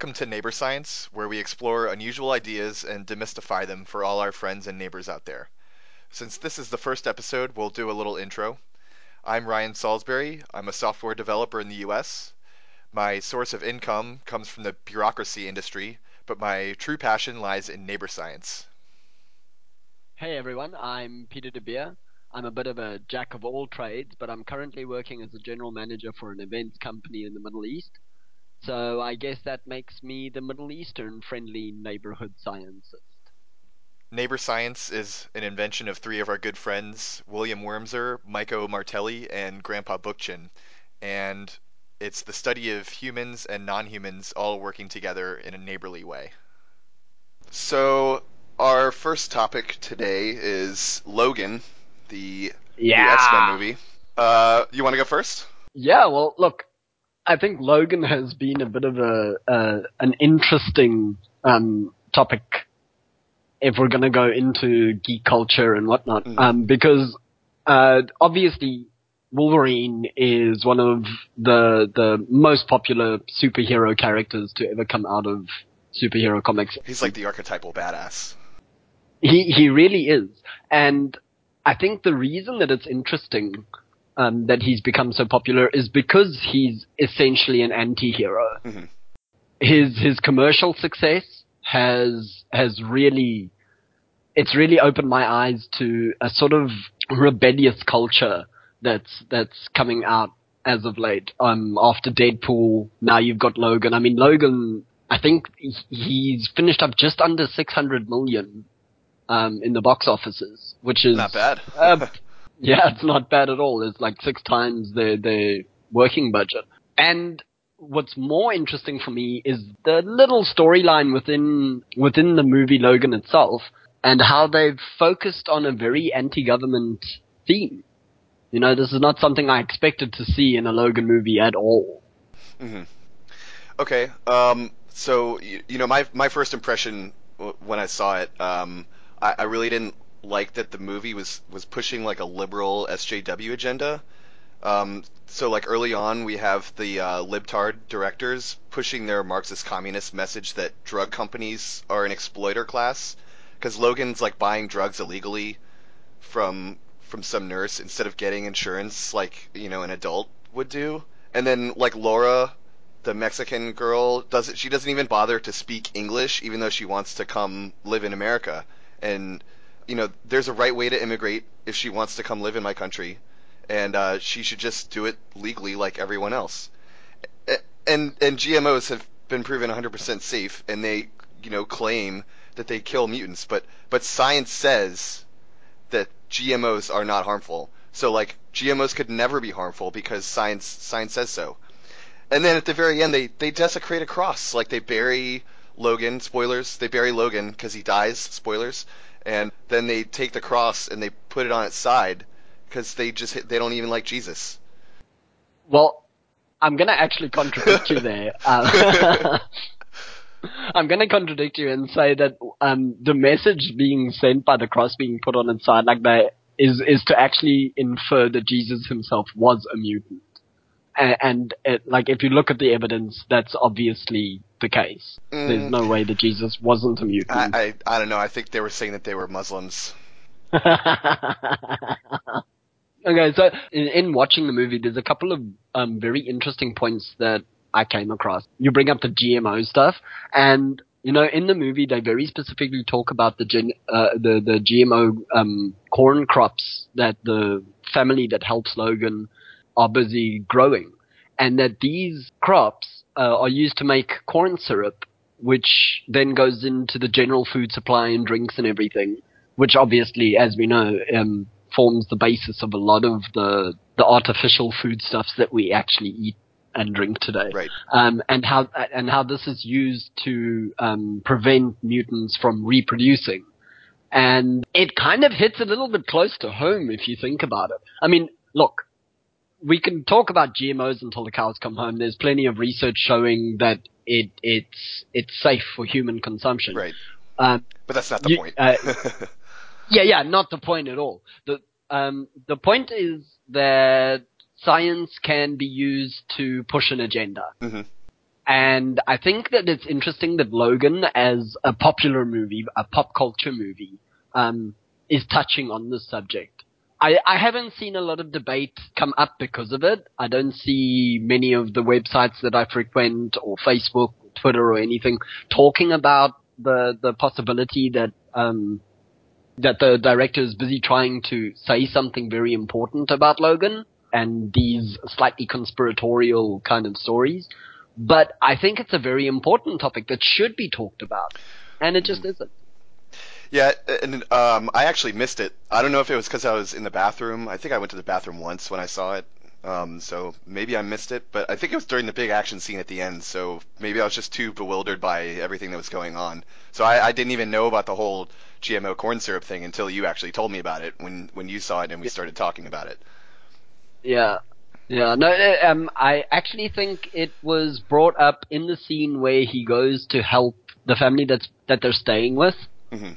welcome to Neighbor Science, where we explore unusual ideas and demystify them for all our friends and neighbors out there. Since this is the first episode, we'll do a little intro. I'm Ryan Salisbury. I'm a software developer in the US. My source of income comes from the bureaucracy industry, but my true passion lies in neighbor science. Hey everyone, I'm Peter De Beer. I'm a bit of a jack of all trades, but I'm currently working as a general manager for an events company in the Middle East. So I guess that makes me the Middle Eastern friendly neighborhood scientist. Neighbor science is an invention of three of our good friends, William Wormser, Maiko Martelli, and Grandpa Bookchin. And it's the study of humans and non-humans all working together in a neighborly way. So, our first topic today is Logan, the new X-Men Yeah. movie. You want to go first? Yeah, well, look, I think Logan has been a bit of an interesting topic if we're going to go into geek culture and whatnot, because obviously Wolverine is one of the most popular superhero characters to ever come out of superhero comics. He's like the archetypal badass. He really is, and I think the reason that it's interesting that he's become so popular is because he's essentially an anti-hero. Mm-hmm. His commercial success has really opened my eyes to a sort of rebellious culture that's coming out as of late. After Deadpool, now you've got Logan. I mean, Logan, I think he's finished up just under 600 million in the box offices, which is not bad. Yeah, it's not bad at all. It's like 6 times their working budget. And what's more interesting for me is the little storyline within the movie Logan itself, and how they've focused on a very anti-government theme. You know, this is not something I expected to see in a Logan movie at all. Mm-hmm. Okay. So my first impression when I saw it, I really didn't like that the movie was pushing like a liberal SJW agenda. So like early on, we have the libtard directors pushing their Marxist communist message that drug companies are an exploiter class, because Logan's like buying drugs illegally from some nurse instead of getting insurance like an adult would do. And then like Laura, the Mexican girl, she doesn't even bother to speak English even though she wants to come live in America. And there's a right way to immigrate if she wants to come live in my country, and she should just do it legally like everyone else. And GMOs have been proven 100% safe, and they claim that they kill mutants, but science says that GMOs are not harmful. So like GMOs could never be harmful because science says so. And then at the very end, they desecrate a cross. Like they bury Logan. Spoilers. They bury Logan because he dies. Spoilers. And then they take the cross and they put it on its side because they don't even like Jesus. Well, I'm going to actually contradict you there. I'm going to contradict you and say that the message being sent by the cross being put on its side like that is to actually infer that Jesus himself was a mutant. And like if you look at the evidence, that's obviously the case. There's no way that Jesus wasn't a mutant. I don't know. I think they were saying that they were Muslims. Okay, so in watching the movie, there's a couple of very interesting points that I came across. You bring up the GMO stuff, and in the movie they very specifically talk about the GMO corn crops that the family that helps Logan are busy growing, and that these crops are used to make corn syrup, which then goes into the general food supply and drinks and everything, which obviously, as we know, forms the basis of a lot of the artificial foodstuffs that we actually eat and drink today. Right. And how this is used to prevent mutants from reproducing. And it kind of hits a little bit close to home if you think about it. I mean, look, we can talk about GMOs until the cows come home. There's plenty of research showing that it's safe for human consumption. Right. But that's not the point. Yeah, not the point at all. The point is that science can be used to push an agenda. Mm-hmm. And I think that it's interesting that Logan, as a popular movie, a pop culture movie, is touching on this subject. I haven't seen a lot of debate come up because of it. I don't see many of the websites that I frequent, or Facebook, or Twitter, or anything, talking about the possibility that that the director is busy trying to say something very important about Logan and these slightly conspiratorial kind of stories. But I think it's a very important topic that should be talked about, and it just isn't. Yeah, and I actually missed it. I don't know if it was because I was in the bathroom. I think I went to the bathroom once when I saw it. So maybe I missed it, but I think it was during the big action scene at the end. So maybe I was just too bewildered by everything that was going on. So I didn't even know about the whole GMO corn syrup thing until you actually told me about it when you saw it and we started talking about it. Yeah. Yeah, no, I actually think it was brought up in the scene where he goes to help the family that they're staying with. Hmm.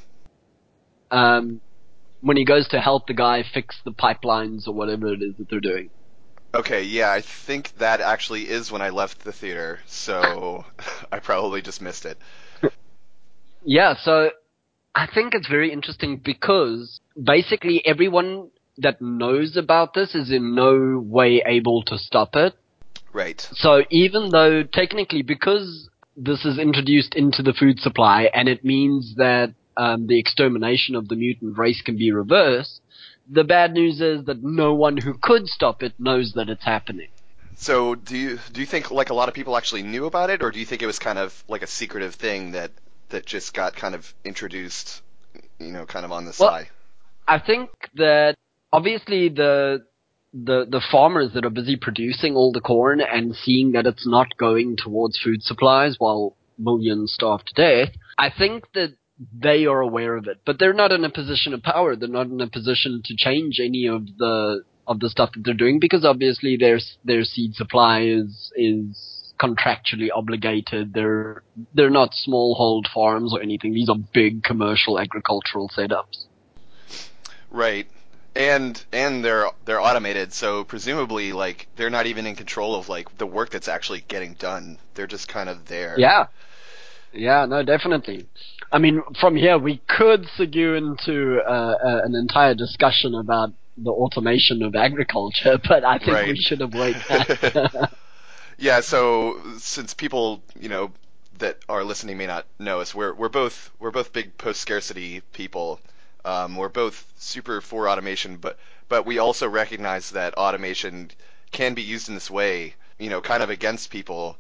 Um, when he goes to help the guy fix the pipelines or whatever it is that they're doing. Okay, yeah, I think that actually is when I left the theater, so I probably just missed it. Yeah, so I think it's very interesting because basically everyone that knows about this is in no way able to stop it. Right. So even though technically, because this is introduced into the food supply and it means that the extermination of the mutant race can be reversed, the bad news is that no one who could stop it knows that it's happening. So do you think like a lot of people actually knew about it, or do you think it was kind of like a secretive thing that just got kind of introduced, kind of on the Well, sly? I think that obviously the farmers that are busy producing all the corn and seeing that it's not going towards food supplies while millions starve to death, I think that they are aware of it, but they're not in a position of power. They're not in a position to change any of the stuff that they're doing because obviously their seed supply is contractually obligated. They're not smallhold farms or anything. These are big commercial agricultural setups. Right. And they're automated, so presumably like they're not even in control of like the work that's actually getting done. They're just kind of there. Yeah. Yeah, no, definitely. I mean, from here we could segue into an entire discussion about the automation of agriculture, but I think we Right. should avoid that. Yeah, so since people, that are listening may not know us, we're both big post scarcity people. We're both super for automation, but we also recognize that automation can be used in this way, kind of against people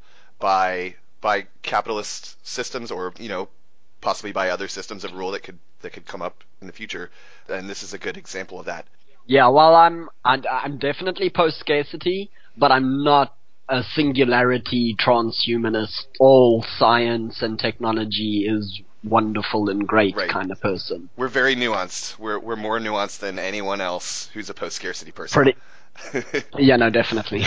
by capitalist systems or, possibly by other systems of rule that could come up in the future. And this is a good example of that. Yeah, well, I'm definitely post scarcity, but I'm not a singularity transhumanist. All science and technology is wonderful and great Right. kind of person. We're very nuanced. We're more nuanced than anyone else who's a post scarcity person. Pretty. Yeah, no, definitely.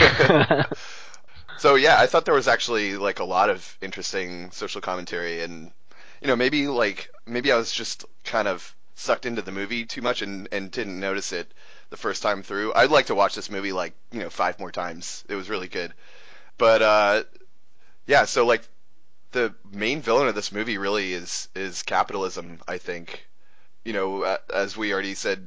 So yeah, I thought there was actually like a lot of interesting social commentary, and maybe I was just kind of sucked into the movie too much and didn't notice it the first time through. I'd like to watch this movie like 5 more times. It was really good, but yeah. So like the main villain of this movie really is capitalism. I think as we already said,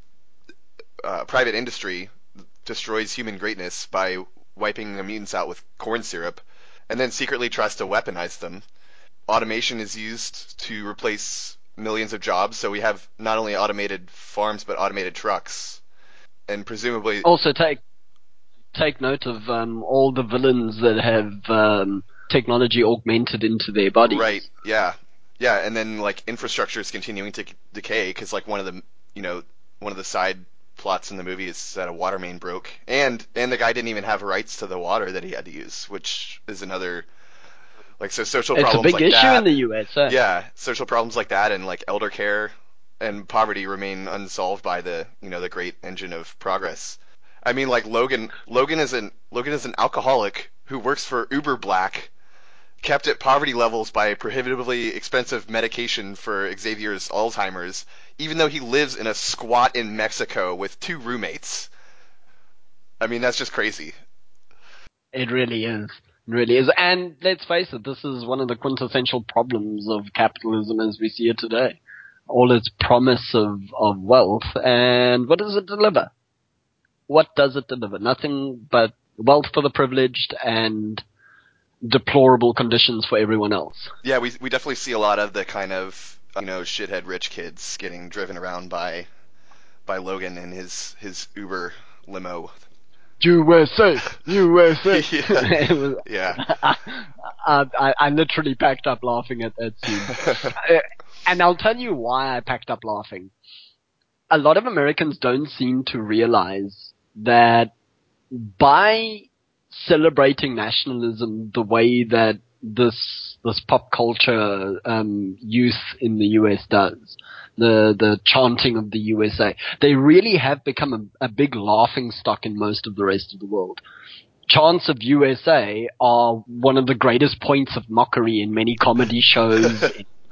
private industry destroys human greatness by wiping the mutants out with corn syrup, and then secretly tries to weaponize them. Automation is used to replace millions of jobs, so we have not only automated farms but automated trucks, and presumably, Also, take note of all the villains that have technology augmented into their right, bodies. yeah, yeah, and then like infrastructure is continuing to decay because like one of the side plots in the movie is that a water main broke, and the guy didn't even have rights to the water that he had to use, which is another like so social It's a problems big like issue in that. the US. Yeah, social problems like that and like elder care and poverty remain unsolved by the great engine of progress. I mean, like Logan is an alcoholic who works for Uber Black, kept at poverty levels by prohibitively expensive medication for Xavier's Alzheimer's, even though he lives in a squat in Mexico with two roommates. I mean, that's just crazy. It really is. It really is. And let's face it, this is one of the quintessential problems of capitalism as we see it today. All its promise of wealth, and what does it deliver? What does it deliver? Nothing but wealth for the privileged and deplorable conditions for everyone else. Yeah, we definitely see a lot of the kind of shithead rich kids getting driven around by Logan in his Uber limo. USA, USA. Yeah, It was, yeah. I literally packed up laughing at that scene. And I'll tell you why I packed up laughing. A lot of Americans don't seem to realize that by celebrating nationalism the way that this pop culture youth in the US does, the chanting of the USA, they really have become a big laughing stock in most of the rest of the world. Chants of USA are one of the greatest points of mockery in many comedy shows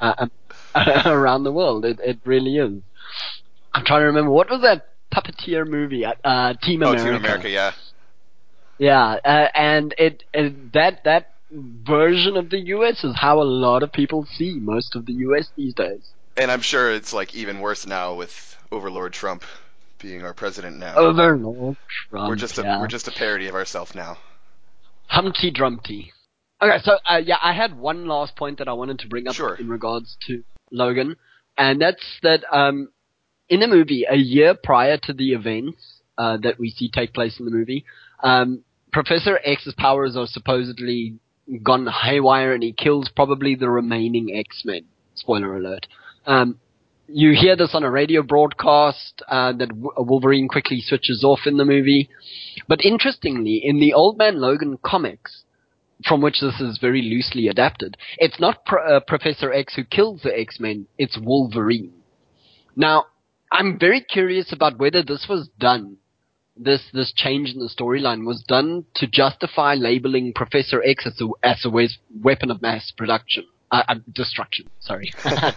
around the world. It really is. I'm trying to remember, what was that puppeteer movie? Team Oh, America. Team America, yeah. Yeah, and that version of the US is how a lot of people see most of the US these days. And I'm sure it's like even worse now with Overlord Trump being our president now. Overlord Trump, We're just a parody of ourselves now. Humpty Dumpty. Okay, so I had one last point that I wanted to bring up Sure. in regards to Logan, and that's that in the movie, a year prior to the events that we see take place in the movie, Professor X's powers are supposedly gone haywire, and he kills probably the remaining X-Men. Spoiler alert. You hear this on a radio broadcast that Wolverine quickly switches off in the movie. But interestingly, in the Old Man Logan comics, from which this is very loosely adapted, it's not Professor X who kills the X-Men, it's Wolverine. Now, I'm very curious about whether this was done, this change in the storyline was done to justify labeling Professor X as a weapon of mass destruction, sorry.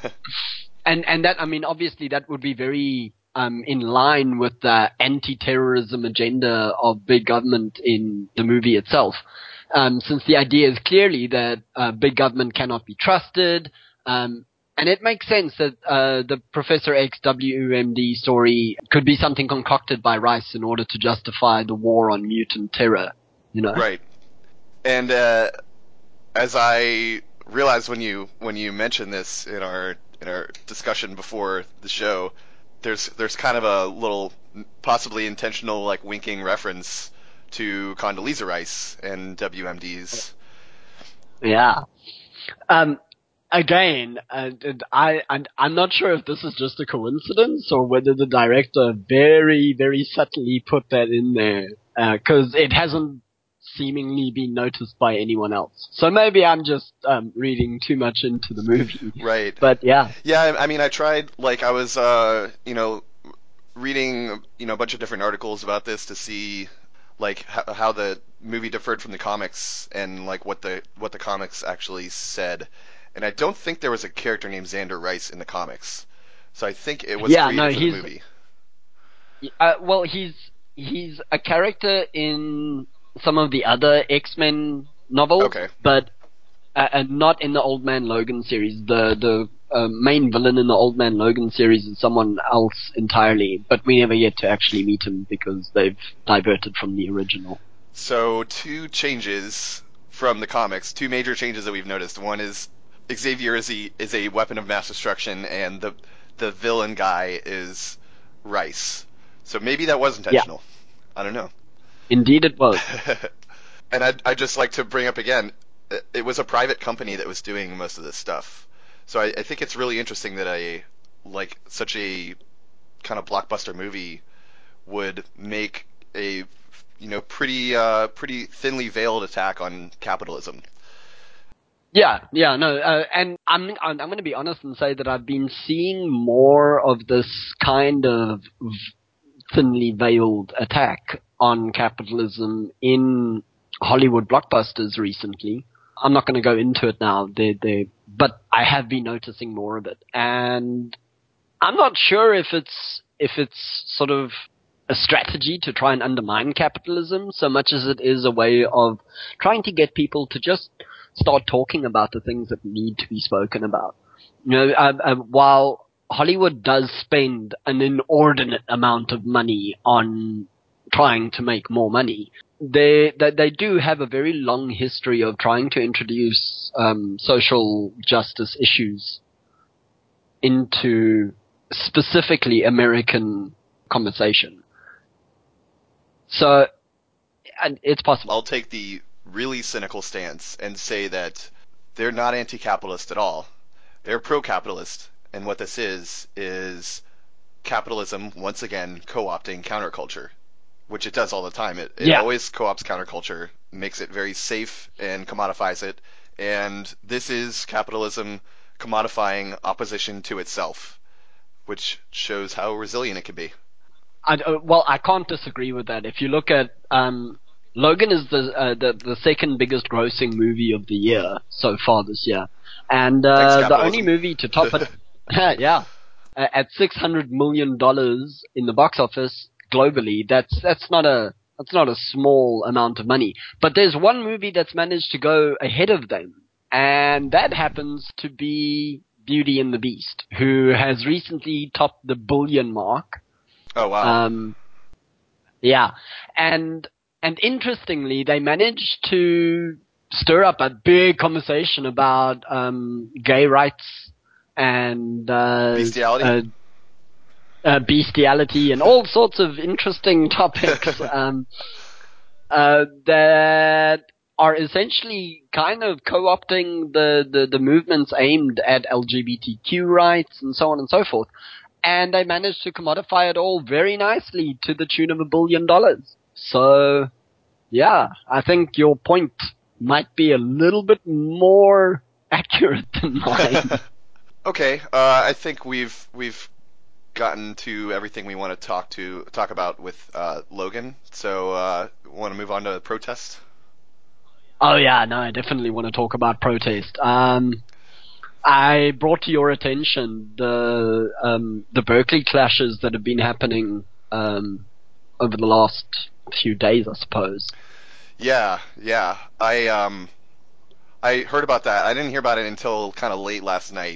And that, I mean, obviously that would be very in line with the anti-terrorism agenda of big government in the movie itself. Since the idea is clearly that big government cannot be trusted, and it makes sense that the Professor X WMD story could be something concocted by Rice in order to justify the war on mutant terror, you know? Right. And as I realized when you mentioned this in our discussion before the show, there's kind of a little possibly intentional like winking reference to Condoleezza Rice and WMDs. Yeah. Again, I'm not sure if this is just a coincidence or whether the director very, very subtly put that in there, because it hasn't seemingly been noticed by anyone else. So maybe I'm just reading too much into the movie. Right. But yeah. Yeah, I mean, I tried, like, I was, reading, a bunch of different articles about this to see, like, how the movie differed from the comics and, like, what the comics actually said. And I don't think there was a character named Xander Rice in the comics. So I think it was created for the movie. Well, he's a character in some of the other X-Men novels, Okay. but not in the Old Man Logan series. The main villain in the Old Man Logan series is someone else entirely, but we never get to actually meet him because they've diverted from the original. So two changes from the comics, two major changes that we've noticed. One is Xavier is a weapon of mass destruction, and the villain guy is Rice. So maybe that was intentional. Yeah. I don't know. Indeed it was. And I'd just like to bring up again, it was a private company that was doing most of this stuff. So I think it's really interesting that such a kind of blockbuster movie would make a pretty thinly veiled attack on capitalism. Yeah, no, and I'm going to be honest and say that I've been seeing more of this kind of thinly veiled attack on capitalism in Hollywood blockbusters recently. I'm not going to go into it now, but I have been noticing more of it, and I'm not sure if it's sort of a strategy to try and undermine capitalism so much as it is a way of trying to get people to just start talking about the things that need to be spoken about. While Hollywood does spend an inordinate amount of money on trying to make more money, they do have a very long history of trying to introduce social justice issues into specifically American conversation. So, and it's possible. I'll take the really cynical stance and say that they're not anti-capitalist at all. They're pro-capitalist, and what this is capitalism once again co-opting counterculture, which it does all the time. It always co-opts counterculture, makes it very safe and commodifies it, and this is capitalism commodifying opposition to itself, which shows how resilient it can be. I can't disagree with that. If you look at Logan is the second biggest grossing movie of the year so far this year, and the only movie to top it, at $600 million in the box office globally. That's not a small amount of money. But there's one movie that's managed to go ahead of them, and that happens to be Beauty and the Beast, who has recently topped the $1 billion mark. Oh wow! And interestingly, they managed to stir up a big conversation about gay rights and bestiality, bestiality, and all sorts of interesting topics that are essentially kind of co-opting the movements aimed at LGBTQ rights and so on and so forth. And they managed to commodify it all very nicely to the tune of $1 billion. So, yeah, I think your point might be a little bit more accurate than mine. Okay, I think we've gotten to everything we want to talk about with Logan. So, want to move on to protest? Oh yeah, no, I definitely want to talk about protest. I brought to your attention the Berkeley clashes that have been happening over the last few days, I suppose. Yeah. I heard about that. I didn't hear about it until kind of late last night.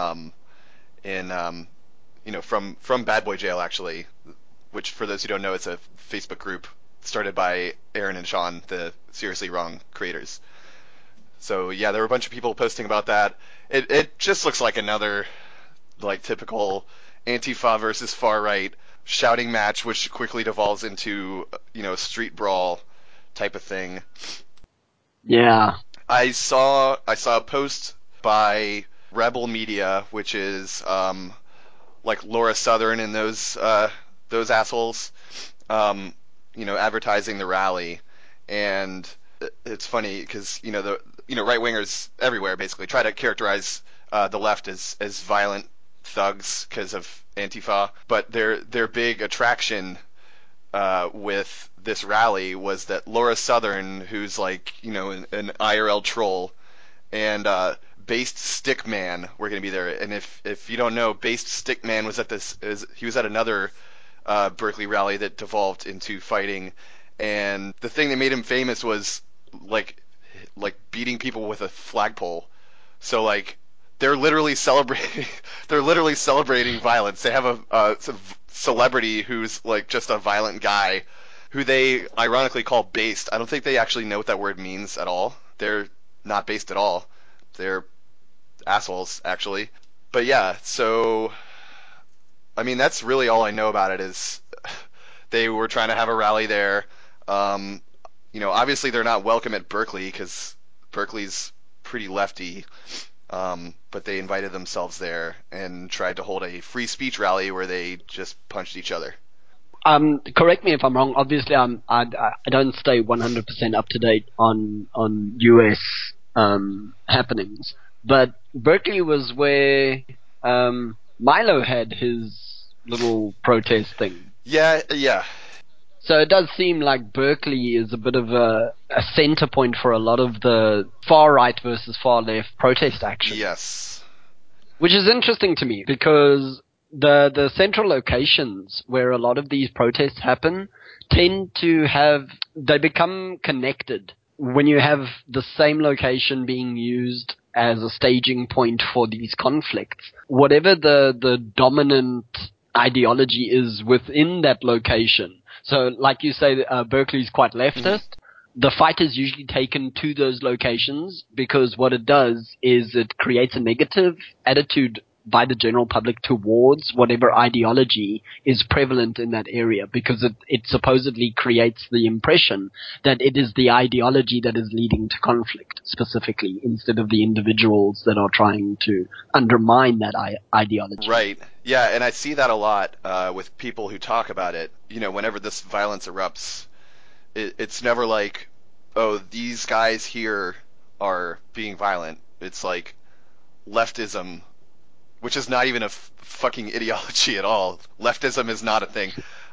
From Bad Boy Jail actually, which for those who don't know, it's a Facebook group started by Aaron and Sean, the Seriously Wrong creators. So yeah, there were a bunch of people posting about that. It just looks like another typical Antifa versus far right shouting match, which quickly devolves into a street brawl type of thing. Yeah. I saw a post by Rebel Media, which is like Laura Southern and those assholes, advertising the rally, and it's funny because right wingers everywhere basically try to characterize the left as violent thugs because of Antifa, but their big attraction with this rally was that Laura Southern, who's like an IRL troll, and Based Stickman were going to be there. And if you don't know, Based Stickman was he was at another Berkeley rally that devolved into fighting, and the thing that made him famous was like beating people with a flagpole. So they're literally celebrating violence. They have a celebrity who's just a violent guy who they ironically call based. I don't think they actually know what that word means at all. They're not based at all. They're assholes, actually. But yeah, so I mean that's really all I know about it is they were trying to have a rally there. Obviously they're not welcome at Berkeley because Berkeley's pretty lefty. But they invited themselves there and tried to hold a free speech rally where they just punched each other. Correct me if I'm wrong. Obviously, I don't stay 100% up to date on US happenings, but Berkeley was where Milo had his little protest thing. Yeah. So it does seem like Berkeley is a bit of a center point for a lot of the far right versus far left protest action. Yes. Which is interesting to me because the central locations where a lot of these protests happen tend to they become connected when you have the same location being used as a staging point for these conflicts. Whatever the dominant ideology is within that location. So, like you say, Berkeley's quite leftist. Mm-hmm. The fight is usually taken to those locations because what it does is it creates a negative attitude by the general public towards whatever ideology is prevalent in that area, because it supposedly creates the impression that it is the ideology that is leading to conflict specifically, instead of the individuals that are trying to undermine that ideology. Right. Yeah, and I see that a lot with people who talk about it. You know, whenever this violence erupts, it's never like, oh, these guys here are being violent. It's like leftism, which is not even a fucking ideology at all. Leftism is not a thing.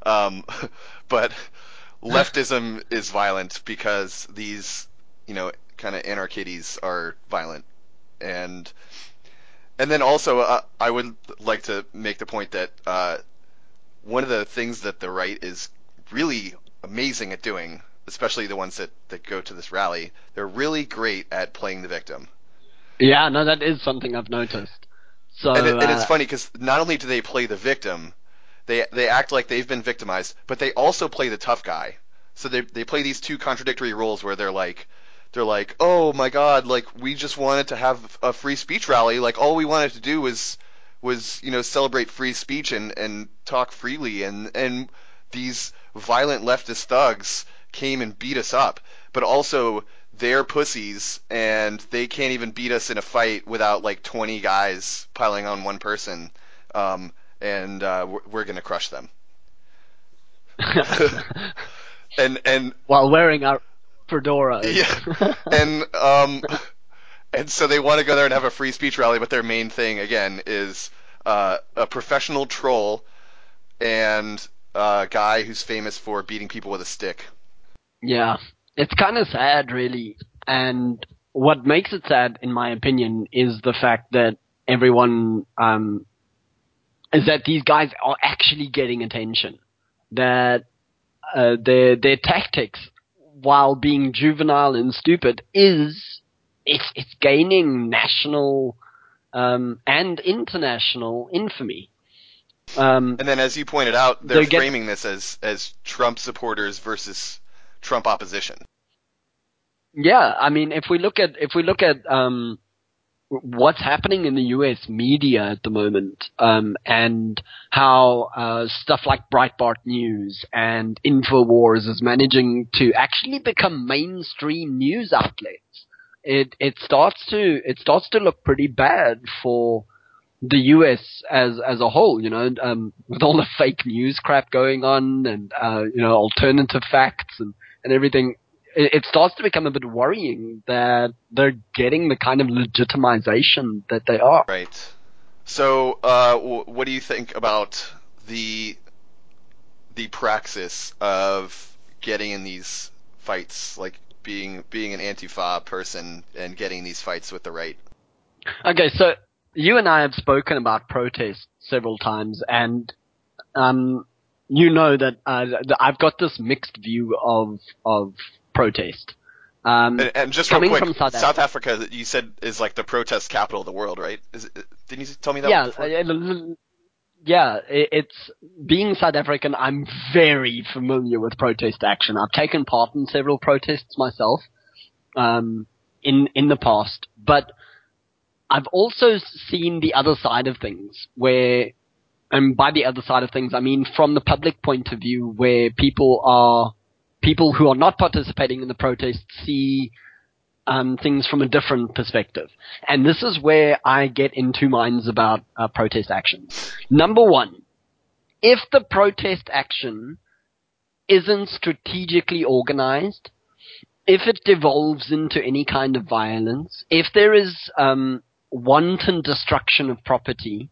But leftism is violent because these, kind of anarchides are violent. And then also, I would like to make the point that one of the things that the right is really amazing at doing, especially the ones that go to this rally, they're really great at playing the victim. Yeah, no, that is something I've noticed. So, and it's funny because not only do they play the victim, they act like they've been victimized, but they also play the tough guy. So they play these two contradictory roles where they're like, oh my God, like we just wanted to have a free speech rally, like all we wanted to do was celebrate free speech and talk freely, and these violent leftist thugs came and beat us up, but also they're pussies and they can't even beat us in a fight without like 20 guys piling on one person, and we're gonna crush them. and while wearing our fedoras. Yeah, and so they want to go there and have a free speech rally, but their main thing again is a professional troll and a guy who's famous for beating people with a stick. Yeah, it's kind of sad, really. And what makes it sad, in my opinion, is the fact that everyone is that these guys are actually getting attention. That their tactics, while being juvenile and stupid, it's gaining national and international infamy. And then, as you pointed out, they're framing this as Trump supporters versus Trump opposition. Yeah, I mean, if we look at what's happening in the U.S. media at the moment, and how stuff like Breitbart News and Infowars is managing to actually become mainstream news outlets, it starts to look pretty bad for the U.S. as a whole, with all the fake news crap going on and alternative facts and everything. It starts to become a bit worrying that they're getting the kind of legitimization that they are. Right. So, what do you think about the praxis of getting in these fights, like being an Antifa person and getting these fights with the right? Okay, so you and I have spoken about protests several times, and you know that I've got this mixed view of protest. And just real quick, from South Africa, you said is like the protest capital of the world, right? Didn't you tell me that before? Yeah, it's being South African, I'm very familiar with protest action. I've taken part in several protests myself in the past, but I've also seen the other side of things where, and by the other side of things, I mean from the public point of view, where people who are not participating in the protest see things from a different perspective. And this is where I get in two minds about protest actions. Number one, if the protest action isn't strategically organized, if it devolves into any kind of violence, if there is wanton destruction of property,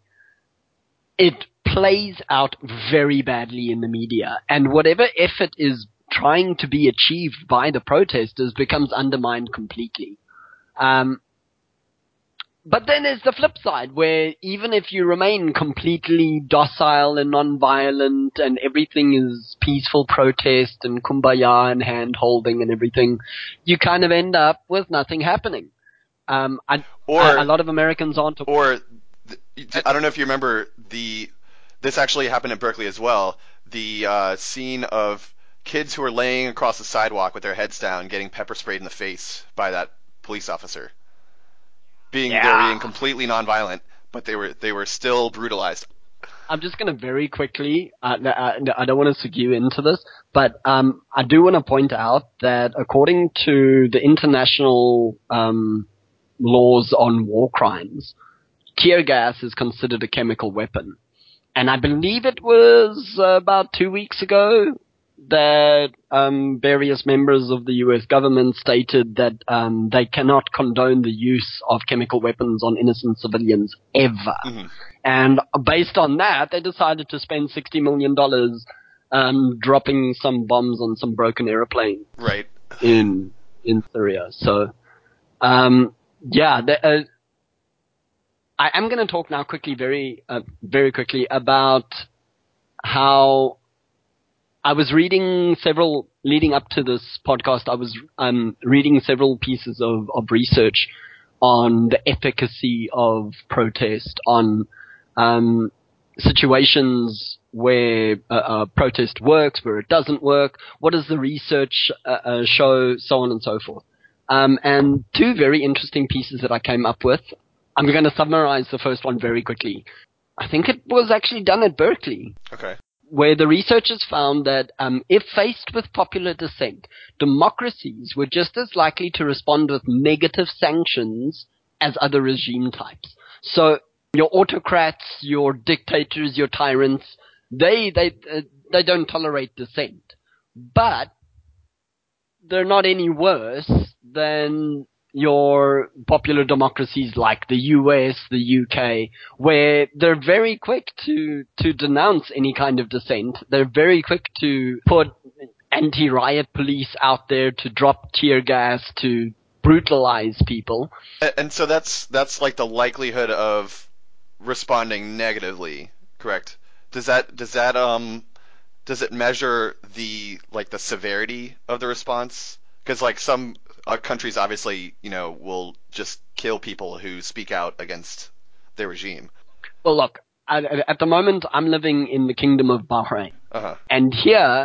it plays out very badly in the media. And whatever effort is trying to be achieved by the protesters becomes undermined completely. But then there's the flip side, where even if you remain completely docile and non-violent and everything is peaceful protest and kumbaya and hand-holding and everything, you kind of end up with nothing happening. A Or lot of Americans aren't... or I don't know if you remember this actually happened at Berkeley as well. The scene of kids who were laying across the sidewalk with their heads down, getting pepper sprayed in the face by that police officer. They were being completely nonviolent, but they were still brutalized. I'm just going to very quickly, I don't want to segue into this, but I do want to point out that according to the international laws on war crimes, tear gas is considered a chemical weapon. And I believe it was about 2 weeks ago that various members of the US government stated that they cannot condone the use of chemical weapons on innocent civilians ever. Mm-hmm. And based on that, they decided to spend $60 million dropping some bombs on some broken airplanes right. in Syria. So, I am going to talk now quickly, very quickly, about how I was reading leading up to this podcast, I was reading several pieces of research on the efficacy of protest, on situations where protest works, where it doesn't work, what does the research show, so on and so forth. And two very interesting pieces that I came up with. I'm going to summarize the first one very quickly. I think it was actually done at Berkeley. Okay. Where the researchers found that if faced with popular dissent, democracies were just as likely to respond with negative sanctions as other regime types. So your autocrats, your dictators, your tyrants, they don't tolerate dissent. But they're not any worse than your popular democracies like the US, the UK, where they're very quick to denounce any kind of dissent. They're very quick to put anti-riot police out there, to drop tear gas, to brutalize people. And so that's like the likelihood of responding negatively, correct? Does it measure the severity of the response? Because like some countries obviously, will just kill people who speak out against their regime. Well, look, at the moment, I'm living in the Kingdom of Bahrain. Uh-huh. And here,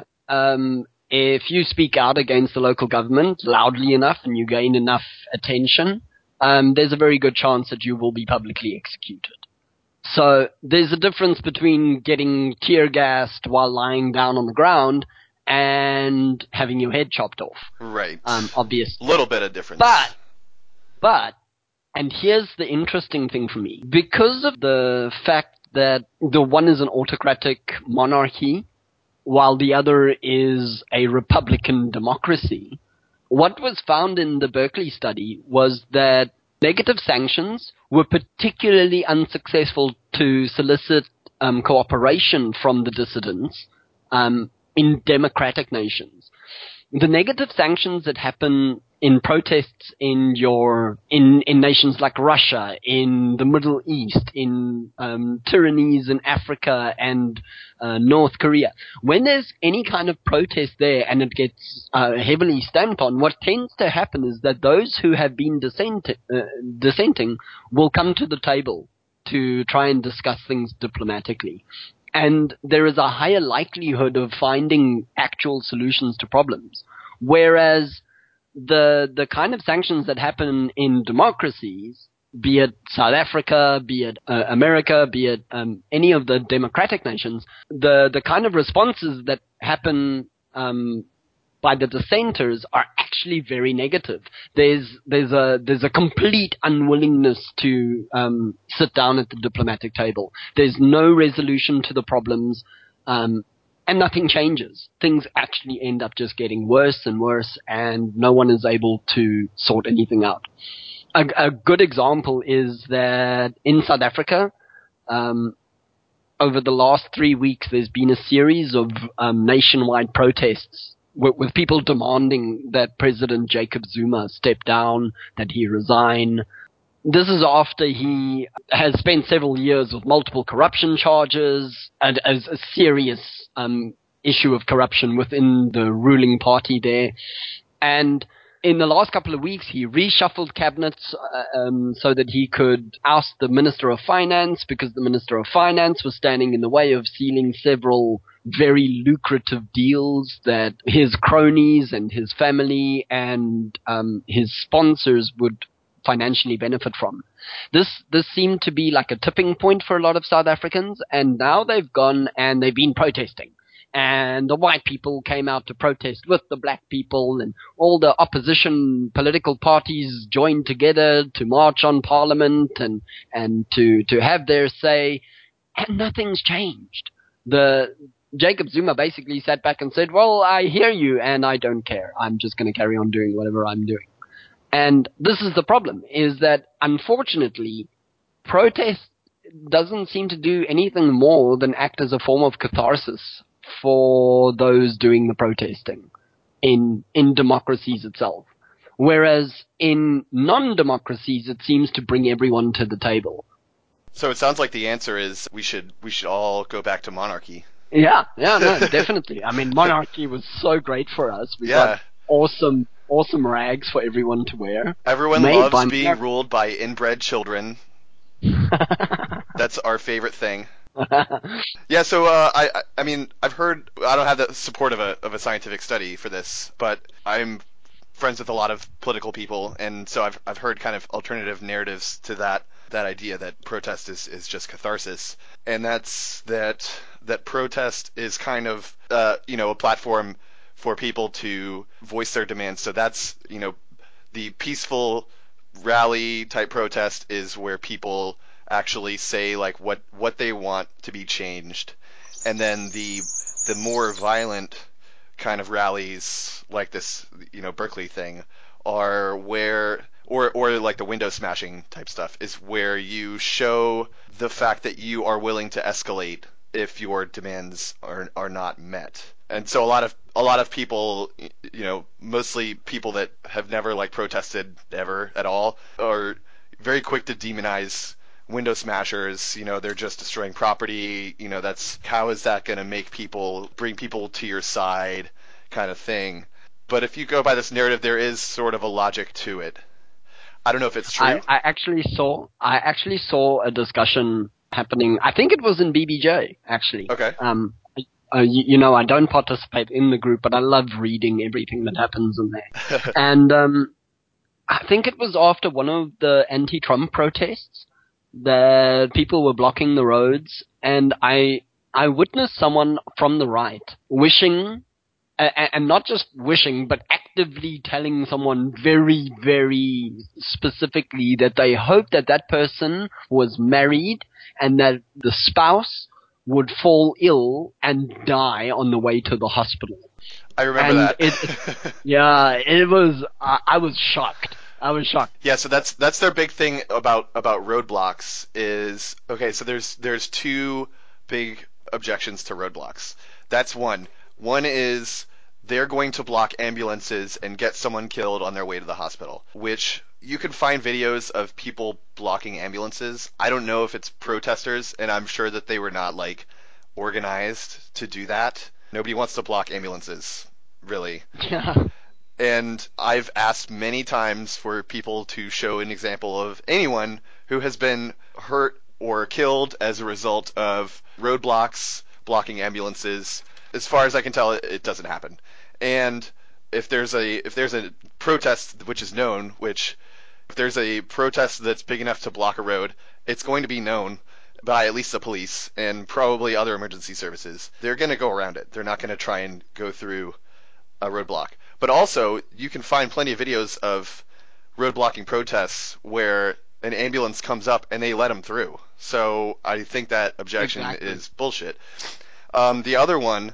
if you speak out against the local government loudly enough and you gain enough attention, there's a very good chance that you will be publicly executed. So there's a difference between getting tear gassed while lying down on the ground and having your head chopped off. Right. Obviously. A little bit of difference. But, and here's the interesting thing for me. Because of the fact that the one is an autocratic monarchy, while the other is a republican democracy, what was found in the Berkeley study was that negative sanctions were particularly unsuccessful to solicit cooperation from the dissidents in democratic nations. The negative sanctions that happen in protests in nations like Russia, in the Middle East, in tyrannies in Africa and North Korea, when there's any kind of protest there and it gets heavily stamped on, what tends to happen is that those who have been dissenting will come to the table to try and discuss things diplomatically. And there is a higher likelihood of finding actual solutions to problems. Whereas the kind of sanctions that happen in democracies, be it South Africa, be it America, be it any of the democratic nations, the kind of responses that happen by the dissenters are actually very negative. There's a complete unwillingness to sit down at the diplomatic table. There's no resolution to the problems, and nothing changes. Things actually end up just getting worse and worse, and no one is able to sort anything out. A good example is that in South Africa, over the last 3 weeks, there's been a series of nationwide protests with people demanding that President Jacob Zuma step down, that he resign. This is after he has spent several years with multiple corruption charges and as a serious issue of corruption within the ruling party there. And in the last couple of weeks, he reshuffled cabinets so that he could oust the Minister of Finance, because the Minister of Finance was standing in the way of sealing several very lucrative deals that his cronies and his family and his sponsors would financially benefit from. This seemed to be like a tipping point for a lot of South Africans, and now they've gone and they've been protesting. And the white people came out to protest with the black people, and all the opposition political parties joined together to march on Parliament and to have their say, and nothing's changed. Jacob Zuma basically sat back and said, well, I hear you and I don't care. I'm just going to carry on doing whatever I'm doing. And this is the problem, is that unfortunately, protest doesn't seem to do anything more than act as a form of catharsis for those doing the protesting in democracies itself. Whereas in non-democracies, it seems to bring everyone to the table. So it sounds like the answer is we should all go back to monarchy. Yeah, no, definitely. I mean, monarchy was so great for us. We got awesome rags for everyone to wear. Everyone loves being ruled by inbred children. That's our favorite thing. Yeah, so I mean, I've heard, I don't have the support of a scientific study for this, but I'm friends with a lot of political people, and so I've heard kind of alternative narratives to that idea that protest is just catharsis, and that's that protest is kind of a platform for people to voice their demands. So that's, the peaceful rally type protest is where people actually say like what they want to be changed, and then the more violent kind of rallies like this Berkeley thing are where, or like the window smashing type stuff, is where you show the fact that you are willing to escalate if your demands are not met. And so a lot of people, mostly people that have never like protested ever at all, are very quick to demonize window smashers. They're just destroying property. That's, how is that going to bring people to your side, kind of thing. But if you go by this narrative, there is sort of a logic to it. I don't know if it's true. I actually saw a discussion happening. I think it was in BBJ, actually. Okay. I don't participate in the group, but I love reading everything that happens in there. And I think it was after one of the anti-Trump protests that people were blocking the roads, and I witnessed someone from the right wishing, and not just wishing, but actively telling someone very, very specifically that they hoped that person was married and that the spouse would fall ill and die on the way to the hospital. I remember that. It was. I was shocked. Yeah, so that's their big thing about roadblocks is, okay, so there's two big objections to roadblocks. That's one. One is they're going to block ambulances and get someone killed on their way to the hospital, which you can find videos of people blocking ambulances. I don't know if it's protesters, and I'm sure that they were not like organized to do that. Nobody wants to block ambulances, really. Yeah. And I've asked many times for people to show an example of anyone who has been hurt or killed as a result of roadblocks, blocking ambulances. As far as I can tell, it doesn't happen. And if there's a protest, which is known, if there's a protest that's big enough to block a road, it's going to be known by at least the police and probably other emergency services. They're going to go around it. They're not going to try and go through a roadblock. But also, you can find plenty of videos of roadblocking protests where an ambulance comes up and they let them through. So I think that objection is bullshit. The other one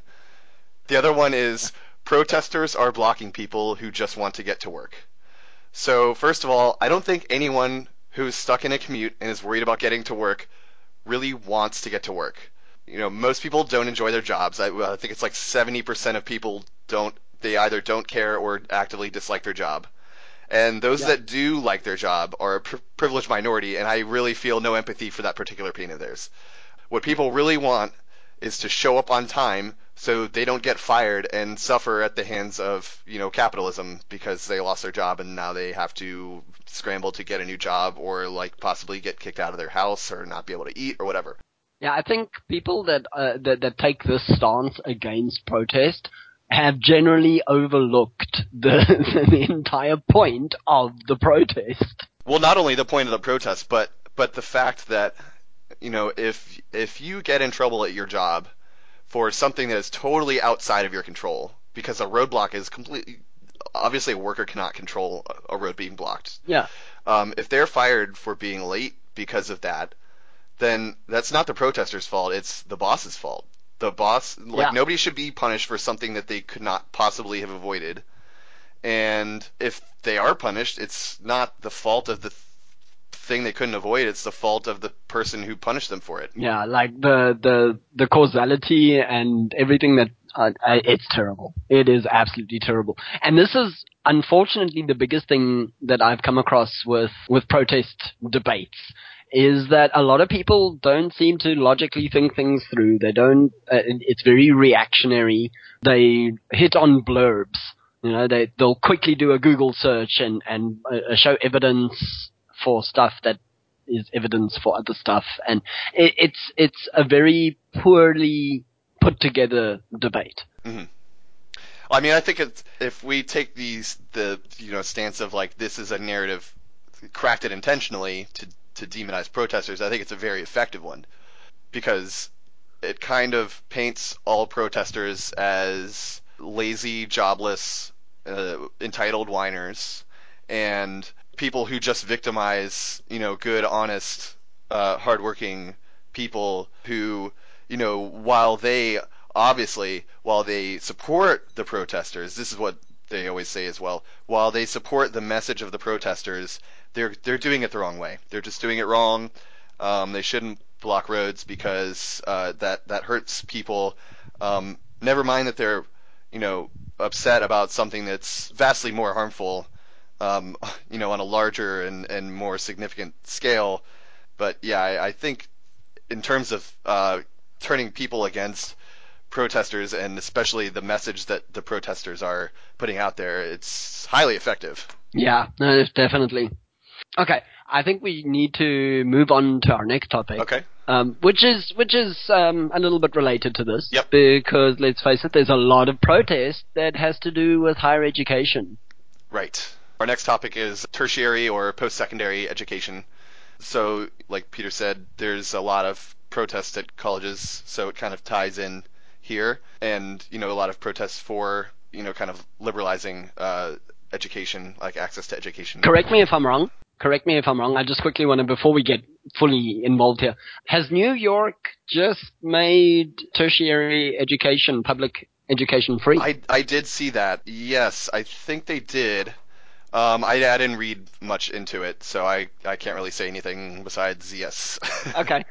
is protesters are blocking people who just want to get to work. So first of all, I don't think anyone who's stuck in a commute and is worried about getting to work really wants to get to work. Most people don't enjoy their jobs. I think it's like 70% of people don't. They either don't care or actively dislike their job. And those Yeah. that do like their job are a privileged minority, and I really feel no empathy for that particular pain of theirs. What people really want is to show up on time so they don't get fired and suffer at the hands of, capitalism because they lost their job and now they have to scramble to get a new job or like possibly get kicked out of their house or not be able to eat or whatever. Yeah, I think people that take this stance against protest have generally overlooked the the entire point of the protest. Well, not only the point of the protest, but the fact that, if you get in trouble at your job for something that is totally outside of your control, because a roadblock is completely obviously a worker cannot control a road being blocked. Yeah, If they're fired for being late because of that, then that's not the protester's fault. It's the boss's fault. The boss, like, yeah, nobody should be punished for something that they could not possibly have avoided. And if they are punished, it's not the fault of the thing they couldn't avoid. It's the fault of the person who punished them for it. yeah. Like the causality and everything that it's terrible. It is absolutely terrible. And this is unfortunately the biggest thing that I've come across with protest debates is that a lot of people don't seem to logically think things through. They don't. It's very reactionary. They hit on blurbs. They'll quickly do a Google search and show evidence for stuff that is evidence for other stuff, and it's a very poorly put together debate. Mm-hmm. I mean, I think if we take the stance of like this is a narrative crafted intentionally to demonize protesters, I think it's a very effective one because it kind of paints all protesters as lazy, jobless, entitled whiners, and people who just victimize, good, honest, hardworking people who, while they support the protesters, this is what they always say as well. While they support the message of the protesters, they're doing it the wrong way. They're just doing it wrong. They shouldn't block roads because that hurts people. Never mind that they're upset about something that's vastly more harmful, on a larger and more significant scale. But yeah, I think in terms of turning people against protesters and especially the message that the protesters are putting out there, it's highly effective. Yeah, no, definitely. Okay, I think we need to move on to our next topic, Okay. which is a little bit related to this, Yep. because let's face it, there's a lot of protest that has to do with higher education. Right. Our next topic is tertiary or post-secondary education. So, like Peter said, there's a lot of protests at colleges, so it kind of ties in here, and a lot of protests for kind of liberalizing education, like access to education. Correct me if I'm wrong. Correct me if I'm wrong. I just quickly want to, before we get fully involved here, has New York just made tertiary education, public education free? I did see that. Yes, I think they did. I didn't read much into it, so I can't really say anything besides yes. Okay.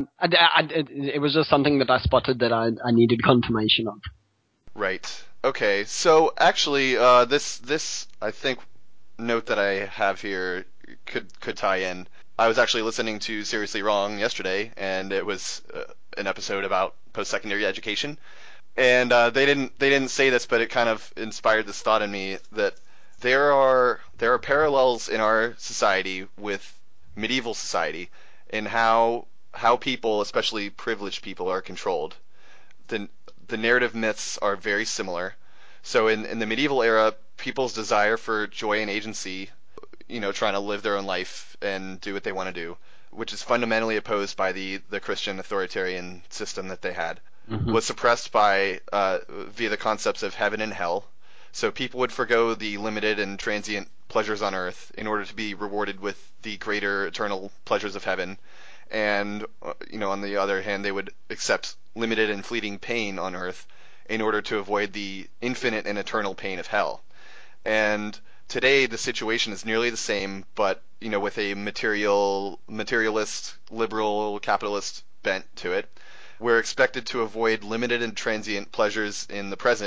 It was just something that I spotted that I needed confirmation of. Right. Okay. So actually, this I think note that I have here could tie in. I was actually listening to Seriously Wrong yesterday, and it was an episode about post-secondary education. And they didn't say this, but it kind of inspired this thought in me that there are parallels in our society with medieval society in how people, especially privileged people, are controlled. The the narrative myths are very similar. So in the medieval era, people's desire for joy and agency, trying to live their own life and do what they want to do, which is fundamentally opposed by the Christian authoritarian system that they had, Mm-hmm. was suppressed by via the concepts of heaven and hell. So people would forgo the limited and transient pleasures on earth in order to be rewarded with the greater eternal pleasures of heaven. And on the other hand, they would accept limited and fleeting pain on earth in order to avoid the infinite and eternal pain of hell. And today the situation is nearly the same, but with a materialist, liberal, capitalist bent to it. We're expected to avoid limited and transient pleasures in the present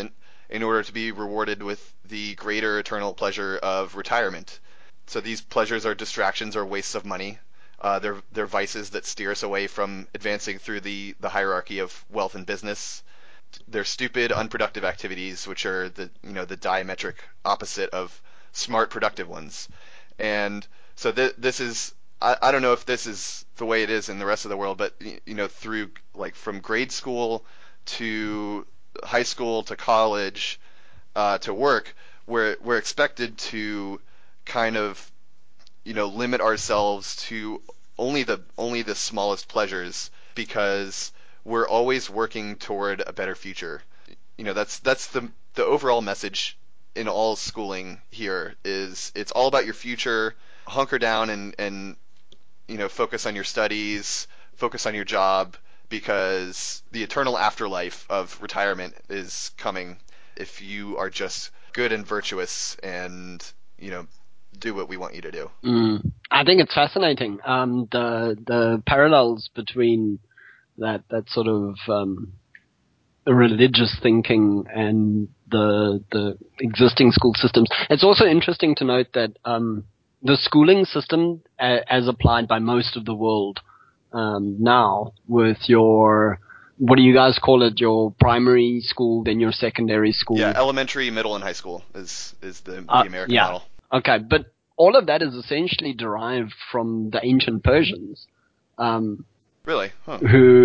in order to be rewarded with the greater eternal pleasure of retirement. So these pleasures are distractions or wastes of money. They're vices that steer us away from advancing through the hierarchy of wealth and business. They're stupid, unproductive activities, which are the diametric opposite of smart, productive ones. And so this is I don't know if this is the way it is in the rest of the world, but through like from grade school to high school to college to work, we're expected to kind of limit ourselves to only the smallest pleasures because we're always working toward a better future. That's the overall message in all schooling here is it's all about your future. Hunker down and focus on your studies, focus on your job because the eternal afterlife of retirement is coming if you are just good and virtuous and do what we want you to do. I think it's fascinating. The parallels between that sort of religious thinking and the existing school systems. It's also interesting to note that the schooling system, as applied by most of the world now, with your what do you guys call it? Your primary school, then your secondary school. Yeah, elementary, middle, and high school is the American model. Okay, but all of that is essentially derived from the ancient Persians. Really? Huh.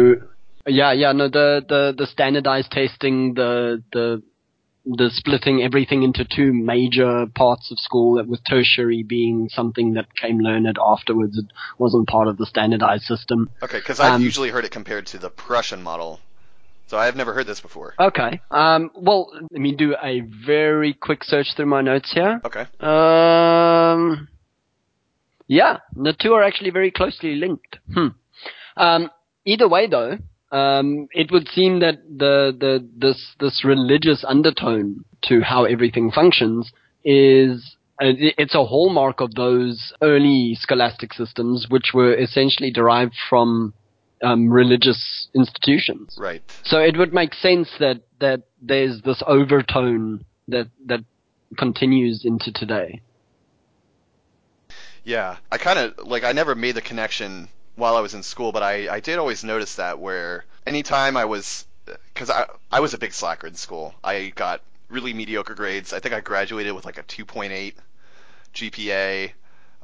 The standardized testing, the splitting everything into two major parts of school, with tertiary being something that came learned afterwards. It wasn't part of the standardized system. Okay, because I've usually heard it compared to the Prussian model. So I have never heard this before. Okay. Well, let me do a very quick search through my notes here. Okay. Yeah, the two are actually very closely linked. Either way, though, it would seem that this religious undertone to how everything functions is it's a hallmark of those early scholastic systems, which were essentially derived from religious institutions. Right. So it would make sense that there's this overtone that continues into today. Yeah, I kind of I never made the connection while I was in school, but I did always notice that where anytime because I was a big slacker in school. I got really mediocre grades. I think I graduated with like a 2.8 GPA.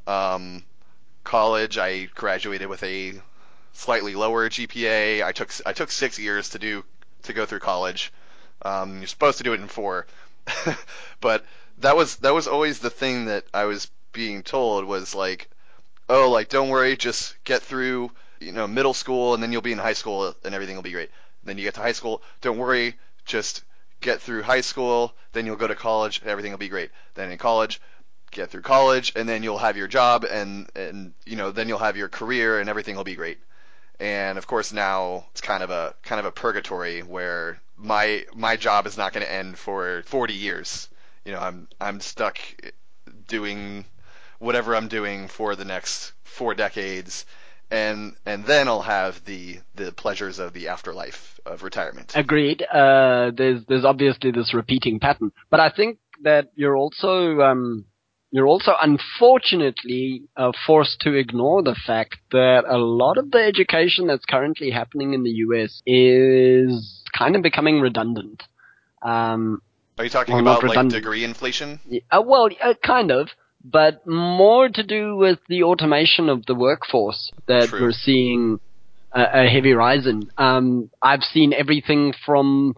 College, I graduated with a slightly lower GPA. I took 6 years to go through college. You're supposed to do it in 4, but that was always the thing that I was being told was don't worry, just get through middle school and then you'll be in high school and everything will be great. Then you get to high school, don't worry, just get through high school, then you'll go to college and everything will be great. Then in college, get through college and then you'll have your job and then you'll have your career and everything will be great. And of course now it's kind of a purgatory where my job is not going to end for 40 years. I'm stuck doing whatever I'm doing for the next 4 decades, and then I'll have the pleasures of the afterlife of retirement. Agreed. There's obviously this repeating pattern, but I think that you're also unfortunately forced to ignore the fact that a lot of the education that's currently happening in the US is kind of becoming redundant. Are you talking about degree inflation? Kind of. But more to do with the automation of the workforce that True. We're seeing a heavy rise in. I've seen everything from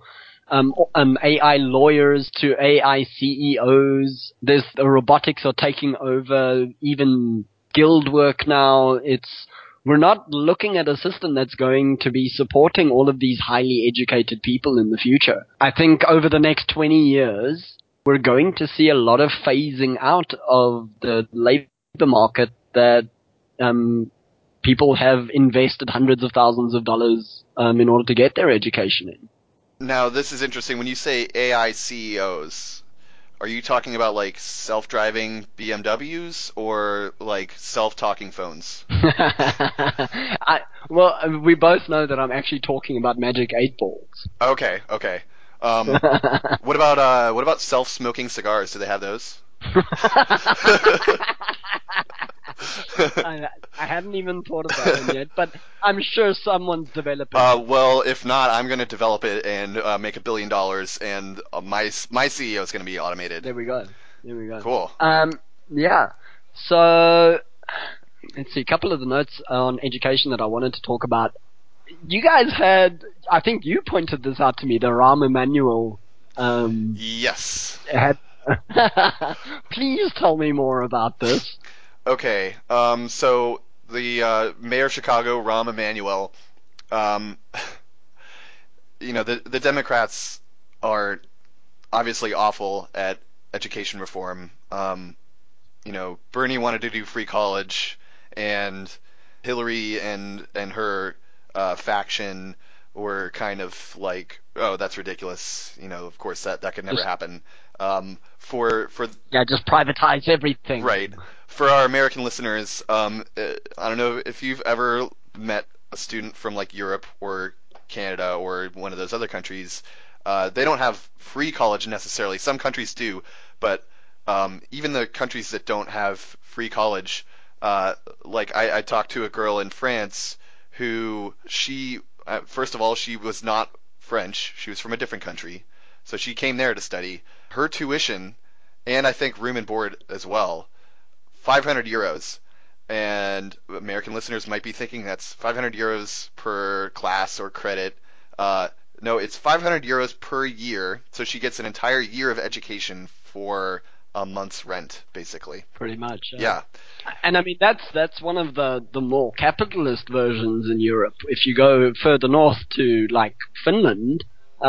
AI lawyers to AI CEOs. The robotics are taking over even guild work now. We're not looking at a system that's going to be supporting all of these highly educated people in the future. I think over the next 20 years, we're going to see a lot of phasing out of the labor market that people have invested hundreds of thousands of dollars in order to get their education in. Now, this is interesting. When you say AI CEOs, are you talking about self-driving BMWs or self-talking phones? We both know that I'm actually talking about Magic 8 Balls. Okay. Um, what about self-smoking cigars? Do they have those? I, I hadn't even thought of that one yet, but I'm sure someone's developing it. Well, if not, I'm going to develop it and make $1 billion, and my CEO is going to be automated. There we go. There we go. Cool. Yeah. So let's see. A couple of the notes on education that I wanted to talk about. You guys had, I think you pointed this out to me, the Rahm Emanuel Yes. had. Please tell me more about this. Okay. So the mayor of Chicago, Rahm Emanuel, um, the Democrats are obviously awful at education reform. Bernie wanted to do free college, and Hillary and her faction were kind of like, oh, that's ridiculous. Of course that could never Just happen. For Yeah, just privatize everything. Right. For our American listeners, I don't know if you've ever met a student from like Europe or Canada or one of those other countries. They don't have free college necessarily. Some countries do, but even the countries that don't have free college, like I talked to a girl in France who first of all, she was not French. She was from a different country. So she came there to study. Her tuition, and I think room and board as well, 500 euros. And American listeners might be thinking that's 500 euros per class or credit. Uh, no, it's 500 euros per year. So she gets an entire year of education for a month's rent, basically. Pretty much. Yeah. And I mean that's one of the more capitalist versions in Europe. If you go further north to like Finland,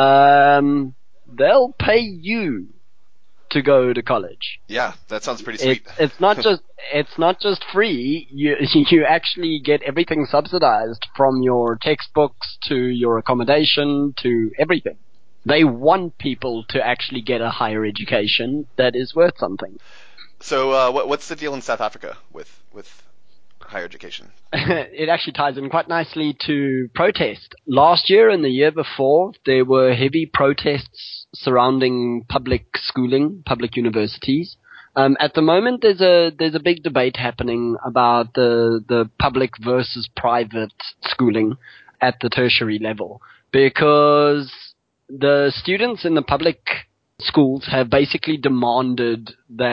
they'll pay you to go to college. Yeah, that sounds pretty It's sweet. it's not just free. You you actually get everything subsidized, from your textbooks to your accommodation to everything. They want people to actually get a higher education that is worth something. So, what's the deal in South Africa with higher education? It actually ties in quite nicely to protest. Last year and the year before, there were heavy protests surrounding public schooling, public universities. At the moment, there's a big debate happening about the public versus private schooling at the tertiary level, because the students in the public schools have basically demanded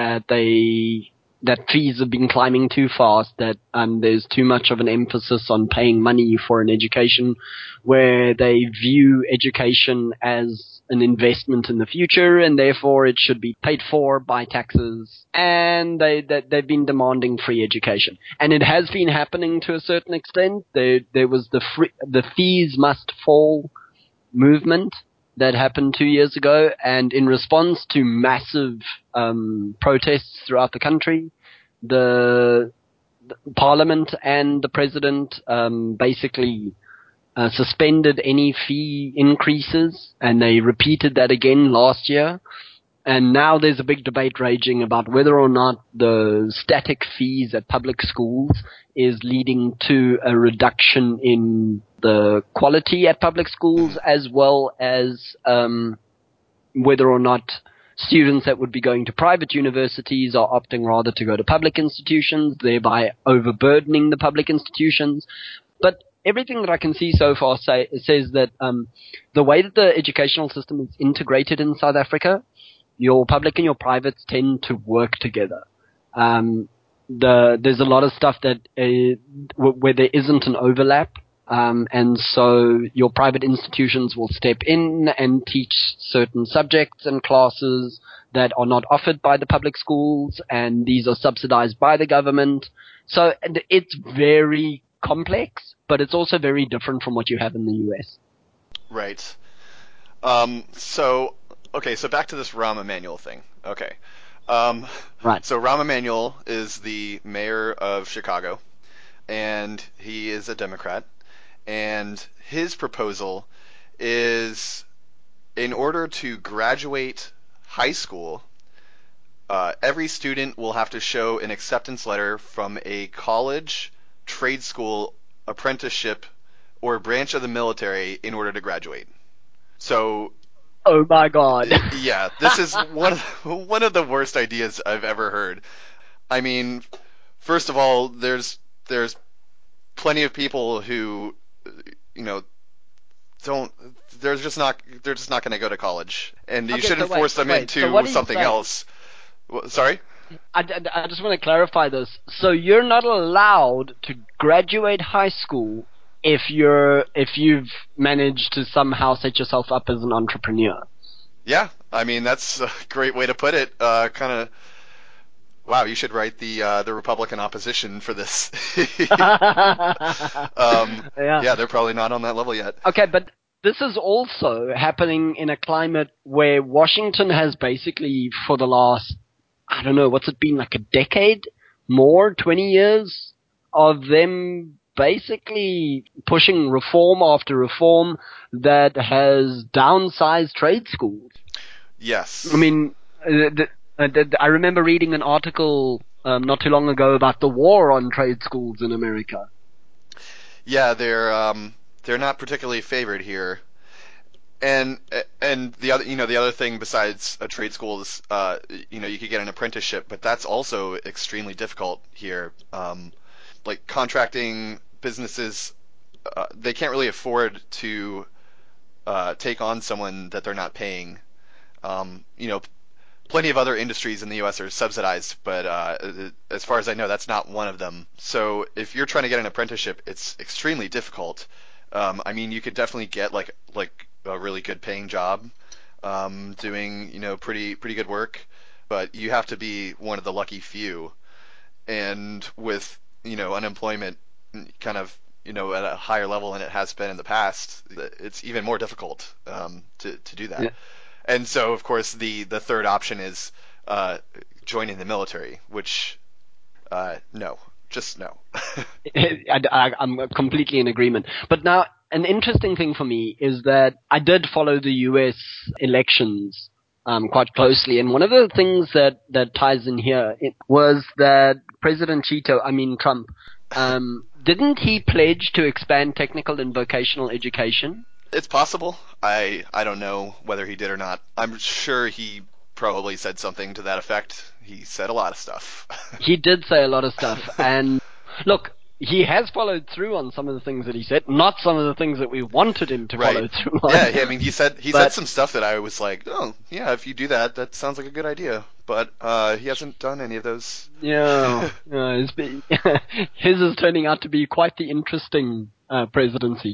that fees have been climbing too fast, that there's too much of an emphasis on paying money for an education, where they view education as an investment in the future, and therefore it should be paid for by taxes. And they've been demanding free education, and it has been happening to a certain extent. There was the fees must fall movement that happened 2 years ago, and in response to massive protests throughout the country, the Parliament and the President basically suspended any fee increases, and they repeated that again last year. And now there's a big debate raging about whether or not the static fees at public schools is leading to a reduction in the quality at public schools, as well as whether or not students that would be going to private universities are opting rather to go to public institutions, thereby overburdening the public institutions. But everything that I can see so far says that the way that the educational system is integrated in South Africa, your public and your privates tend to work together. There's a lot of stuff that where there isn't an overlap, and so your private institutions will step in and teach certain subjects and classes that are not offered by the public schools, and these are subsidized by the government. So it's very complex, but it's also very different from what you have in the US. Right. So back to this Rahm Emanuel thing. Okay. Um, Right. so Rahm Emanuel is the mayor of Chicago, and he is a Democrat. And his proposal is, in order to graduate high school, every student will have to show an acceptance letter from a college, trade school, apprenticeship, or branch of the military in order to graduate. So Oh my god. Yeah, this is one of the worst ideas I've ever heard. I mean, first of all, there's plenty of people who, you know, don't they're just not going to go to college, and you Okay, so shouldn't force them wait. So what into are you something saying? else. Sorry? I just want to clarify this. So you're not allowed to graduate high school if you've managed to somehow set yourself up as an entrepreneur. Yeah, I mean that's a great way to put it. Kind of. Wow, you should write the Republican opposition for this. Yeah. Yeah, they're probably not on that level yet. Okay, but this is also happening in a climate where Washington has basically, for the last, I don't know, what's it been, like a decade? More? 20 years? Of them basically pushing reform after reform that has downsized trade schools. I Yes. mean, I remember reading an article not too long ago about the war on trade schools in America. Yeah, they're not particularly favored here. And and the other the other thing besides a trade school is you could get an apprenticeship, but that's also extremely difficult here. Like contracting businesses, they can't really afford to take on someone that they're not paying. You know, plenty of other industries in the U.S. are subsidized, but as far as I know, that's not one of them. So if you're trying to get an apprenticeship, it's extremely difficult. I mean, you could definitely get like a really good paying job, doing pretty good work, but you have to be one of the lucky few. And with unemployment kind of at a higher level than it has been in the past, it's even more difficult to do that. Yeah. And so, of course, the third option is uh, joining the military, which no, just no. I'm completely in agreement. But now, an interesting thing for me is that I did follow the U.S. elections quite closely, and one of the things that ties in here was that President Trump, didn't he pledge to expand technical and vocational education? It's possible. I don't know whether he did or not. I'm sure he probably said something to that effect. He said a lot of stuff. He did say a lot of stuff, and look, he has followed through on some of the things that he said, not some of the things that we wanted him to Right. follow through on. Yeah, I mean he said But some stuff that I was like, "Oh, yeah, if you do that, that sounds like a good idea." But he hasn't done any of those. yeah, his is turning out to be quite the interesting presidency.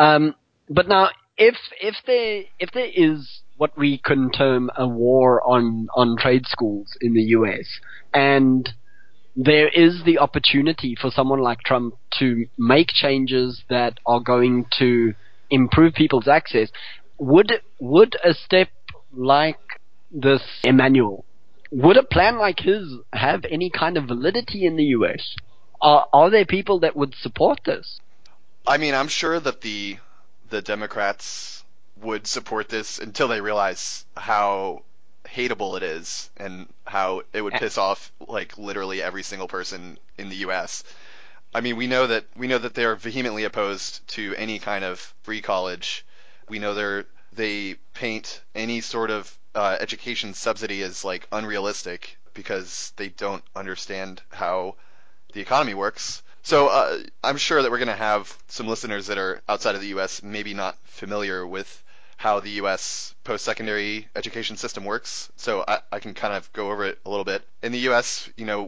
But now, if there is what we can term a war on trade schools in the U.S. and there is the opportunity for someone like Trump to make changes that are going to improve people's access. Would a step like this, Emmanuel, would a plan like his have any kind of validity in the US? Are there people that would support this? I mean, I'm sure that the Democrats would support this until they realize how hateable it is and how it would piss off like literally every single person in the US. I mean, we know that they're vehemently opposed to any kind of free college. We know they paint any sort of education subsidy as like unrealistic because they don't understand how the economy works. So I'm sure that we're going to have some listeners that are outside of the U.S. maybe not familiar with how the U.S. post-secondary education system works. So I can kind of go over it a little bit. In the U.S.,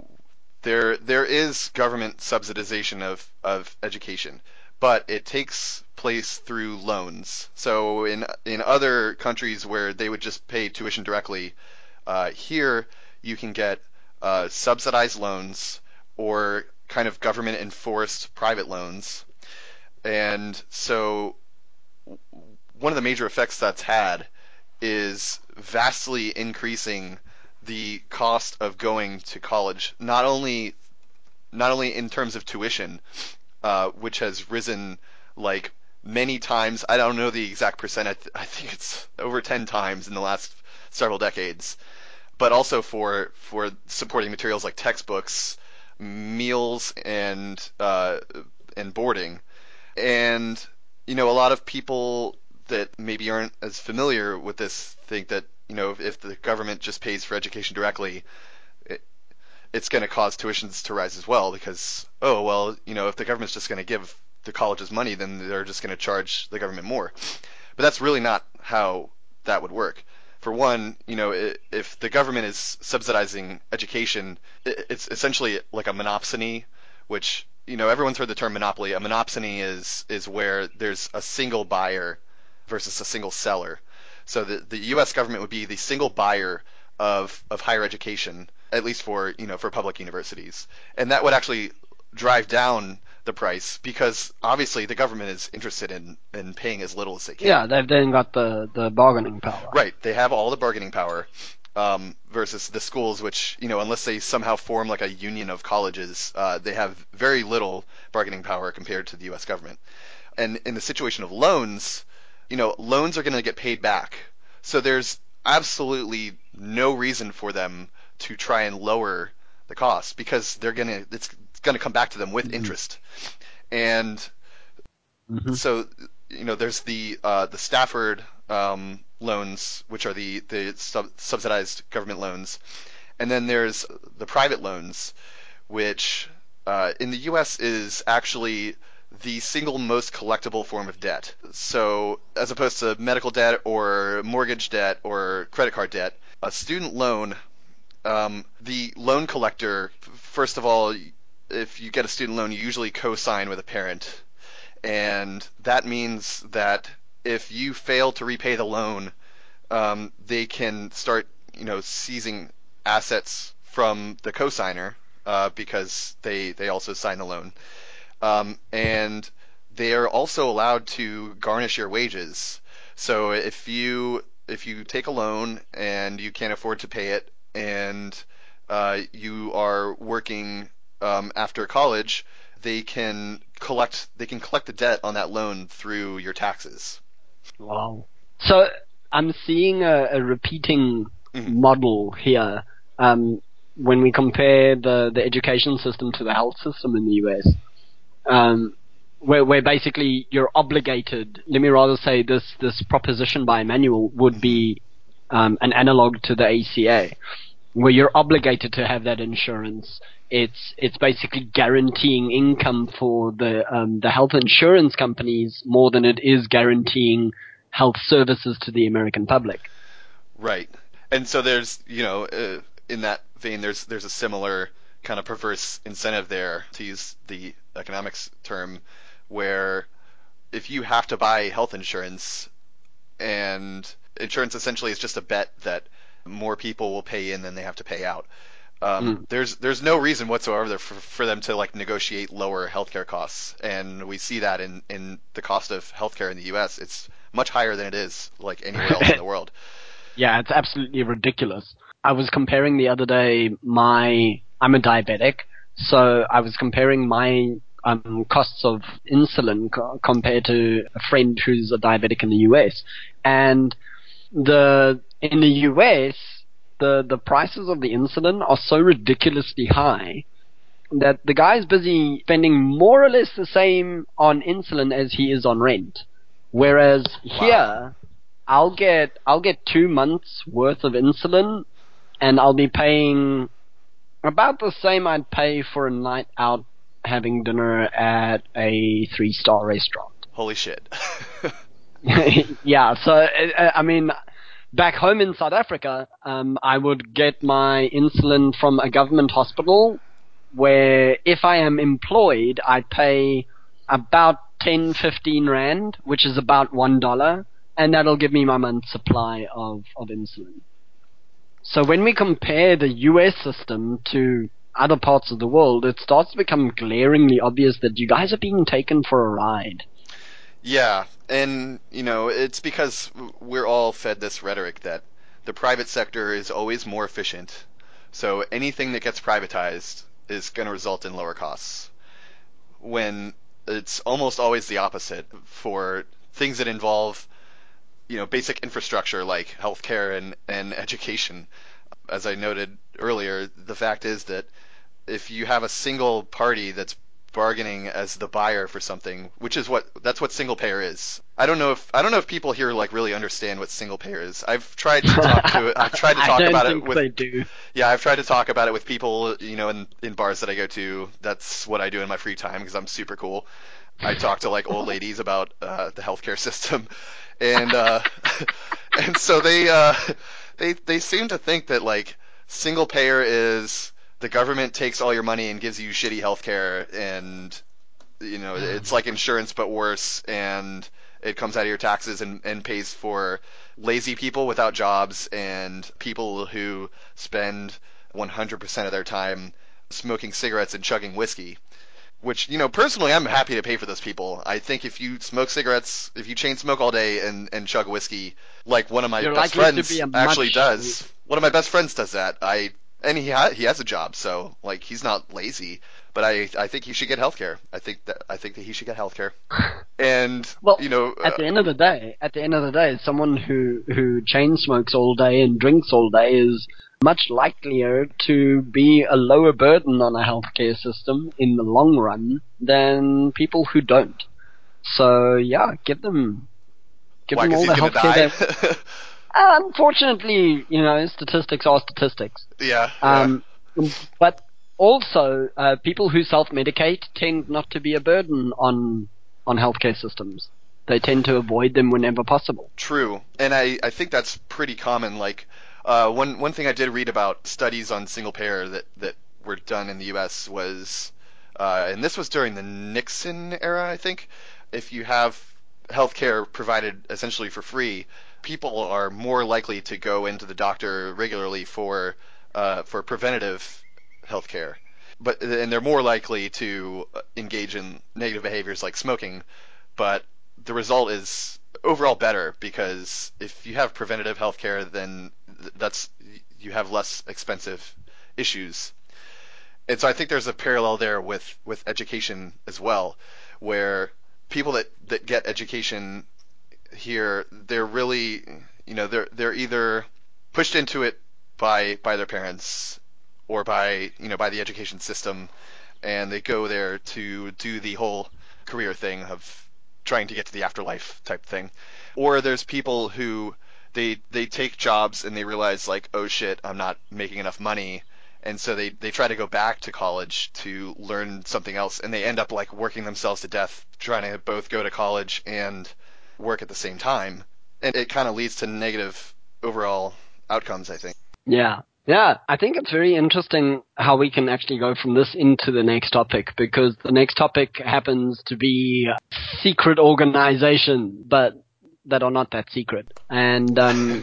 there is government subsidization of education, but it takes place through loans. So in other countries where they would just pay tuition directly, here you can get subsidized loans or kind of government enforced private loans. And so one of the major effects that's had is vastly increasing the cost of going to college, not only in terms of tuition, which has risen like many times. I don't know the exact percent. I think it's over 10 times in the last several decades. But also for supporting materials like textbooks, meals, and boarding. And a lot of people that maybe aren't as familiar with this think that, if the government just pays for education directly, it, it's going to cause tuitions to rise as well because, oh, well, if the government's just going to give the colleges money, then they're just going to charge the government more. But that's really not how that would work. For one, if the government is subsidizing education, it's essentially like a monopsony, which, everyone's heard the term monopoly. A monopsony is where there's a single buyer versus a single seller. So the U.S. government would be the single buyer of higher education, at least for public universities, and that would actually drive down the price because obviously the government is interested in paying as little as they Yeah, can. they've then got the bargaining power. Right, they have all the bargaining power, versus the schools, which, unless they somehow form like a union of colleges, they have very little bargaining power compared to the U.S. government. And in the situation of loans, loans are going to get paid back. So there's absolutely no reason for them to try and lower the cost because it's going to come back to them with Mm-hmm. interest. And Mm-hmm. so, there's the Stafford loans, which are the subsidized government loans, and then there's the private loans, which in the U.S. is actually the single most collectible form of debt. So, as opposed to medical debt or mortgage debt or credit card debt, a student loan, the loan collector, first of all, if you get a student loan, you usually co-sign with a parent. And that means that if you fail to repay the loan, they can start, seizing assets from the cosigner, because they also sign the loan. And they are also allowed to garnish your wages. So if you take a loan and you can't afford to pay it, and you are working after college, they can collect the debt on that loan through your taxes. Wow. So I'm seeing a repeating Mhm. model here. When we compare the education system to the health system in the US, um, where basically you're obligated. Let me rather say this proposition by Emmanuel would Mhm. be an analog to the ACA, where you're obligated to have that insurance. It's basically guaranteeing income for the health insurance companies more than it is guaranteeing health services to the American public. Right. And so there's, in that vein, there's a similar kind of perverse incentive there, to use the economics term, where if you have to buy health insurance, and insurance essentially is just a bet that more people will pay in than they have to pay out. Mm. There's no reason whatsoever for them to like negotiate lower healthcare costs, and we see that in the cost of healthcare in the U.S. It's much higher than it is like anywhere else in the world. Yeah, it's absolutely ridiculous. I was comparing the other day I'm a diabetic, so I was comparing my costs of insulin compared to a friend who's a diabetic in the US. And in the US, the prices of the insulin are so ridiculously high that the guy's busy spending more or less the same on insulin as he is on rent. Whereas Wow. here, I'll get 2 months worth of insulin, and I'll be paying about the same I'd pay for a night out having dinner at a 3-star restaurant. Holy shit. Yeah, so I mean, back home in South Africa, I would get my insulin from a government hospital, where if I am employed, I pay about 10-15 rand, which is about $1, and that'll give me my month's supply of insulin. So when we compare the US system to other parts of the world, it starts to become glaringly obvious that you guys are being taken for a ride. Yeah, and it's because we're all fed this rhetoric that the private sector is always more efficient. So anything that gets privatized is going to result in lower costs. When it's almost always the opposite for things that involve, basic infrastructure like healthcare and education. As I noted earlier, the fact is that if you have a single party that's bargaining as the buyer for something, which is that's what single payer is. I don't know if people here like really understand what single payer is. I've tried to I talk don't about it think with they do. yeah, I've tried to talk about it with people, in bars that I go to. That's what I do in my free time because I'm super cool. I talk to like old ladies about the healthcare system, and and so they seem to think that like single payer is the government takes all your money and gives you shitty healthcare, and it's like insurance but worse, and it comes out of your taxes and pays for lazy people without jobs and people who spend 100% of their time smoking cigarettes and chugging whiskey. Which, personally, I'm happy to pay for those people. I think if you smoke cigarettes, if you chain smoke all day and chug whiskey, like one of my You're best likely to be friends a actually much. does. One of my best friends does that. And he has a job, so like he's not lazy. But I think he should get health care. I think that he should get health care. And Well, at the end of the day, someone who chain smokes all day and drinks all day is much likelier to be a lower burden on a healthcare system in the long run than people who don't. So yeah, give why? them Because all he's the gonna healthcare die. they want. Unfortunately, statistics are statistics. Yeah, yeah. Um, but also, people who self-medicate tend not to be a burden on healthcare systems. They tend to avoid them whenever possible. True, and I think that's pretty common. Like, one thing I did read about studies on single payer that were done in the U.S. was, and this was during the Nixon era, I think. If you have healthcare provided essentially for free, people are more likely to go into the doctor regularly for preventative healthcare. And they're more likely to engage in negative behaviors like smoking, but the result is overall better because if you have preventative healthcare, then that's you have less expensive issues. And so I think there's a parallel there with education as well, where people that get education here, they're really, they're either pushed into it by their parents or by the education system, and they go there to do the whole career thing of trying to get to the afterlife type thing. Or there's people who they take jobs and they realize like, oh shit, I'm not making enough money. And so they try to go back to college to learn something else, and they end up like working themselves to death trying to both go to college and work at the same time. And it kind of leads to negative overall outcomes, I think. Yeah. Yeah, I think it's very interesting how we can actually go from this into the next topic, because the next topic happens to be secret organization, but that are not that secret. And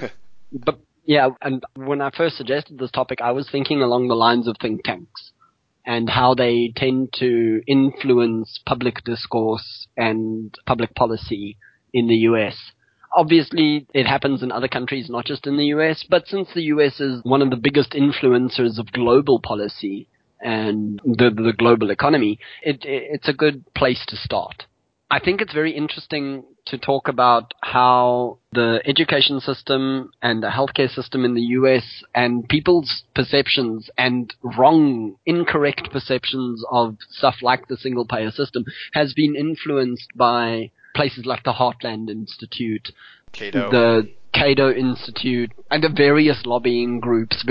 but yeah, and when I first suggested this topic, I was thinking along the lines of think tanks and how they tend to influence public discourse and public policy in the US. Obviously, it happens in other countries, not just in the US, but since the US is one of the biggest influencers of global policy and the global economy, it's a good place to start. I think it's very interesting to talk about how the education system and the healthcare system in the US and people's perceptions and incorrect perceptions of stuff like the single payer system has been influenced by places like the Heartland Institute, Cato. the Cato Institute, and the various lobbying groups,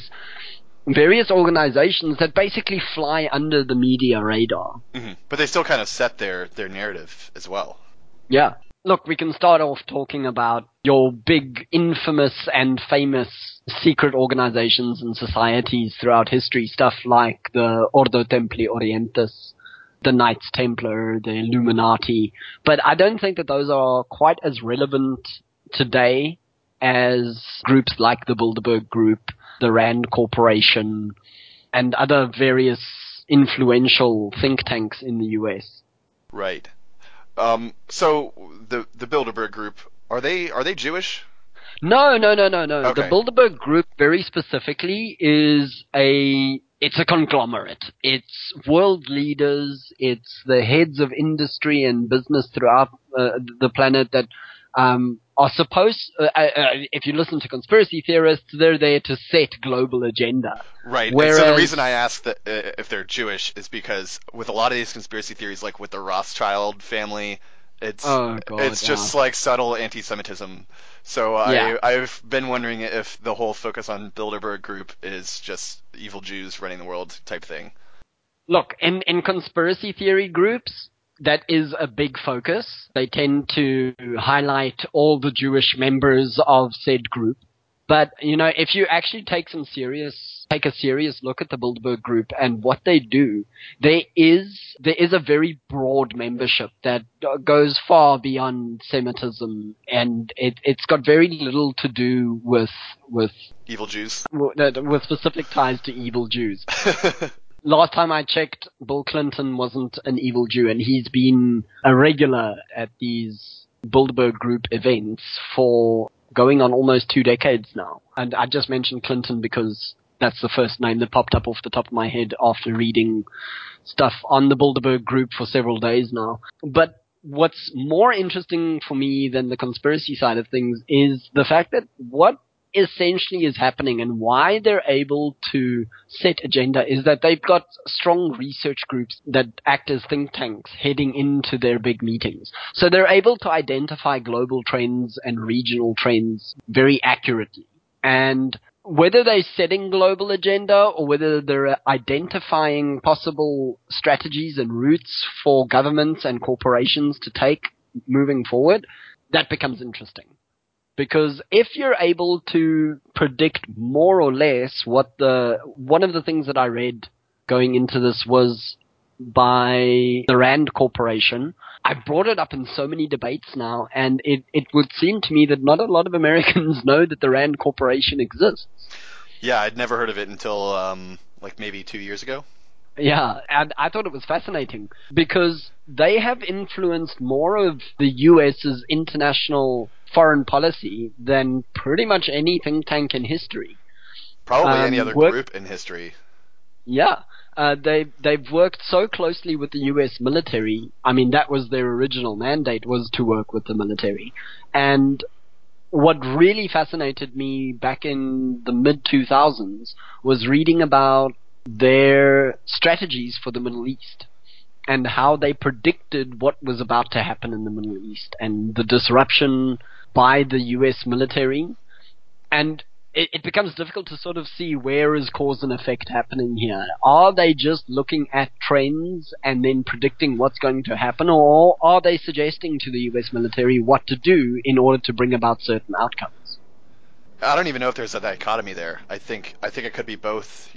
various organizations that basically fly under the media radar. But they still kind of set their narrative as well. Yeah. Look, we can start off talking about your big, infamous, and famous secret organizations and societies throughout history, stuff like the Ordo Templi Orientis, the Knights Templar, the Illuminati. But I don't think that those are quite as relevant today as groups like the Bilderberg Group, the Rand Corporation, and other various influential think tanks in the US. Right. So the Bilderberg group, are they Jewish? No, no, no, no, no. The Okay. Bilderberg Group, very specifically, it's a conglomerate. It's world leaders. It's the heads of industry and business throughout the planet that are supposed, if you listen to conspiracy theorists, they're there to set global agenda. Right. Whereas, and so the reason I asked that if they're Jewish is because with a lot of these conspiracy theories, like with the Rothschild family, oh god, it's yeah. just like subtle anti-Semitism. So Yeah. I've been wondering if the whole focus on Bilderberg Group is just evil Jews running the world type thing. Look, in conspiracy theory groups, that is a big focus. They tend to highlight all the Jewish members of said group. But, if you actually take a serious look at the Bilderberg Group and what they do, there is a very broad membership that goes far beyond Semitism, and it's got very little to do with Evil Jews. with specific ties to evil Jews. Last time I checked, Bill Clinton wasn't an evil Jew, and he's been a regular at these Bilderberg Group events for going on almost 2 decades now. And I just mentioned Clinton because that's the first name that popped up off the top of my head after reading stuff on the Bilderberg Group for several days now. But what's more interesting for me than the conspiracy side of things is the fact that what essentially is happening and why they're able to set agenda is that they've got strong research groups that act as think tanks heading into their big meetings. So they're able to identify global trends and regional trends very accurately. And whether they're setting global agenda or whether they're identifying possible strategies and routes for governments and corporations to take moving forward, that becomes interesting. Because if you're able to predict more or less one of the things that I read going into this was by the Rand Corporation. I brought it up in so many debates now, and it would seem to me that not a lot of Americans know that the Rand Corporation exists. Yeah, I'd never heard of it until like maybe 2 years ago. Yeah, and I thought it was fascinating because they have influenced more of the US's international foreign policy than pretty much any think tank in history. Probably any other group in history. Yeah, they've worked so closely with the U.S. military. I mean, that was their original mandate, was to work with the military. And what really fascinated me back in the mid-2000s was reading about their strategies for the Middle East and how they predicted what was about to happen in the Middle East and the disruption by the U.S. military. And it becomes difficult to sort of see where is cause and effect happening here. Are they just looking at trends and then predicting what's going to happen, or are they suggesting to the U.S. military what to do in order to bring about certain outcomes? I don't even know if there's a dichotomy there. I think it could be both.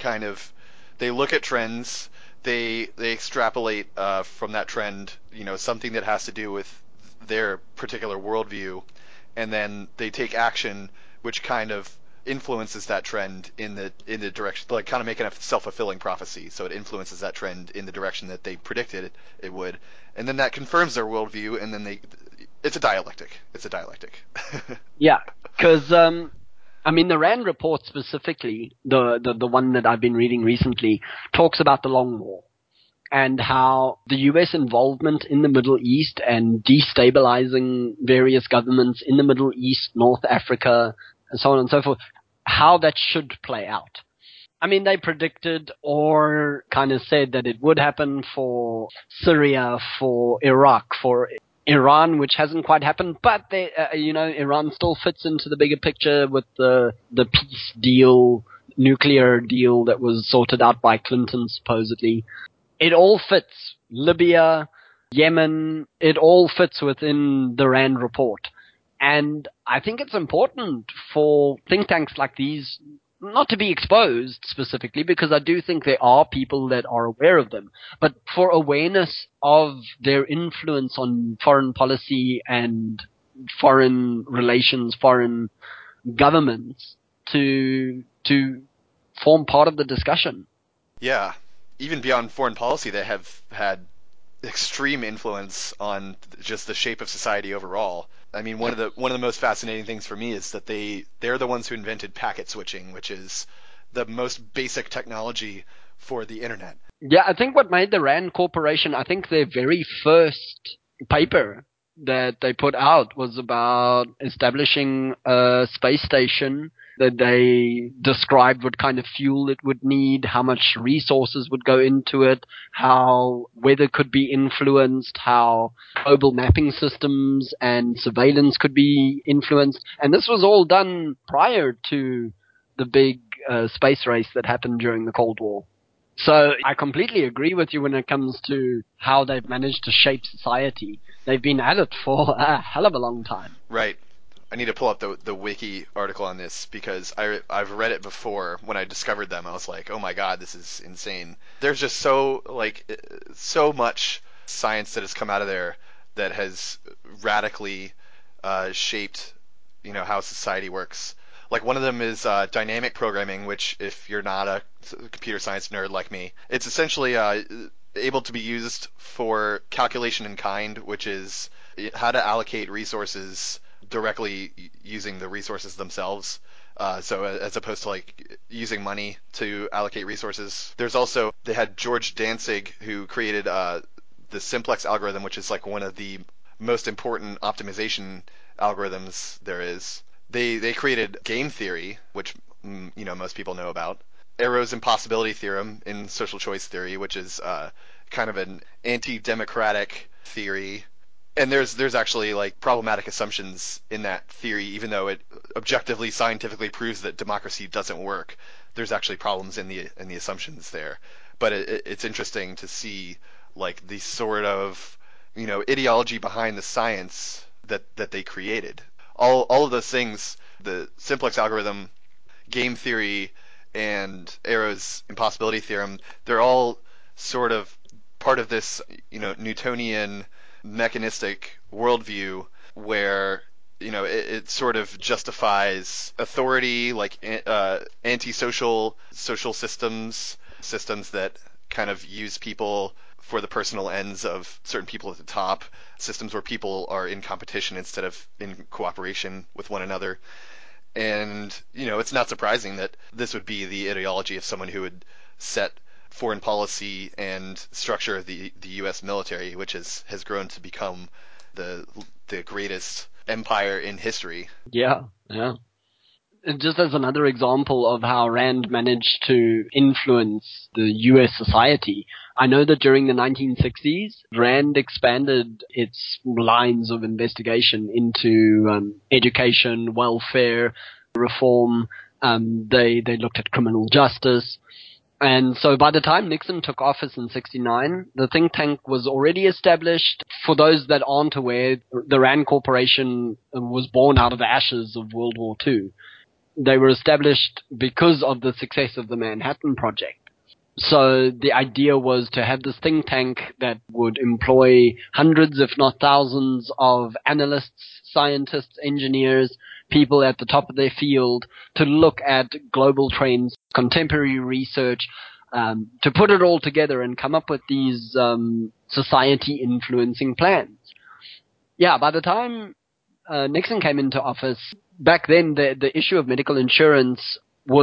They look at trends, they extrapolate from that trend, something that has to do with their particular worldview, and then they take action which kind of influences that trend in the direction, like kind of making a self-fulfilling prophecy. So it influences that trend in the direction that they predicted it would, and then that confirms their worldview, and then it's a dialectic. It's a dialectic. Yeah, because I mean, the Rand report specifically, the one that I've been reading recently, talks about the Long War and how the U.S. involvement in the Middle East and destabilizing various governments in the Middle East, North Africa, and so on and so forth, how that should play out. I mean, they predicted or kind of said that it would happen for Syria, for Iraq, for Iran, which hasn't quite happened, but Iran still fits into the bigger picture with the peace deal, nuclear deal that was sorted out by Clinton supposedly. It all fits. Libya, Yemen, it all fits within the Rand report. And I think it's important for think tanks like these not to be exposed specifically, because I do think there are people that are aware of them, but for awareness of their influence on foreign policy and foreign relations, foreign governments to form part of the discussion. Yeah, even beyond foreign policy, they have had extreme influence on just the shape of society overall. I mean, one of the most fascinating things for me is that they're the ones who invented packet switching, which is the most basic technology for the internet. Yeah, I think what made the Rand Corporation, I think their very first paper that they put out was about establishing a space station that they described what kind of fuel it would need, how much resources would go into it, how weather could be influenced, how global mapping systems and surveillance could be influenced. And this was all done prior to the big space race that happened during the Cold War. So I completely agree with you when it comes to how they've managed to shape society. They've been at it for a hell of a long time. Right. I need to pull up the wiki article on this because I've read it before. When I discovered them, I was like, oh my god, this is insane. There's just so much science that has come out of there that has radically shaped how society works. Like one of them is dynamic programming, which if you're not a computer science nerd like me, it's essentially able to be used for calculation in kind, which is how to allocate resources directly using the resources themselves. So as opposed to like using money to allocate resources. There's also, they had George Dantzig who created the simplex algorithm, which is like one of the most important optimization algorithms there is. They created game theory, which most people know about. Arrow's impossibility theorem in social choice theory, which is kind of an anti-democratic theory. And there's actually like problematic assumptions in that theory, even though it objectively scientifically proves that democracy doesn't work. There's actually problems in the assumptions there. But it's interesting to see like the sort of ideology behind the science that they created. All of those things, the simplex algorithm, game theory, and Arrow's impossibility theorem, they're all sort of part of this Newtonian mechanistic worldview where it sort of justifies authority, like antisocial social systems that kind of use people for the personal ends of certain people at the top, systems where people are in competition instead of in cooperation with one another. And it's not surprising that this would be the ideology of someone who would set foreign policy and structure of the U.S. military, which has grown to become the greatest empire in history. Yeah, yeah. Just as another example of how Rand managed to influence the US society, I know that during the 1960s, Rand expanded its lines of investigation into education, welfare, reform. They looked at criminal justice. And so by the time Nixon took office in 69, the think tank was already established. For those that aren't aware, the Rand Corporation was born out of the ashes of World War II. They were established because of the success of the Manhattan Project. So the idea was to have this think tank that would employ hundreds, if not thousands, of analysts, scientists, engineers, people at the top of their field to look at global trends, contemporary research, to put it all together and come up with these society-influencing plans. Yeah, by the time Nixon came into office, back then the issue of medical insurance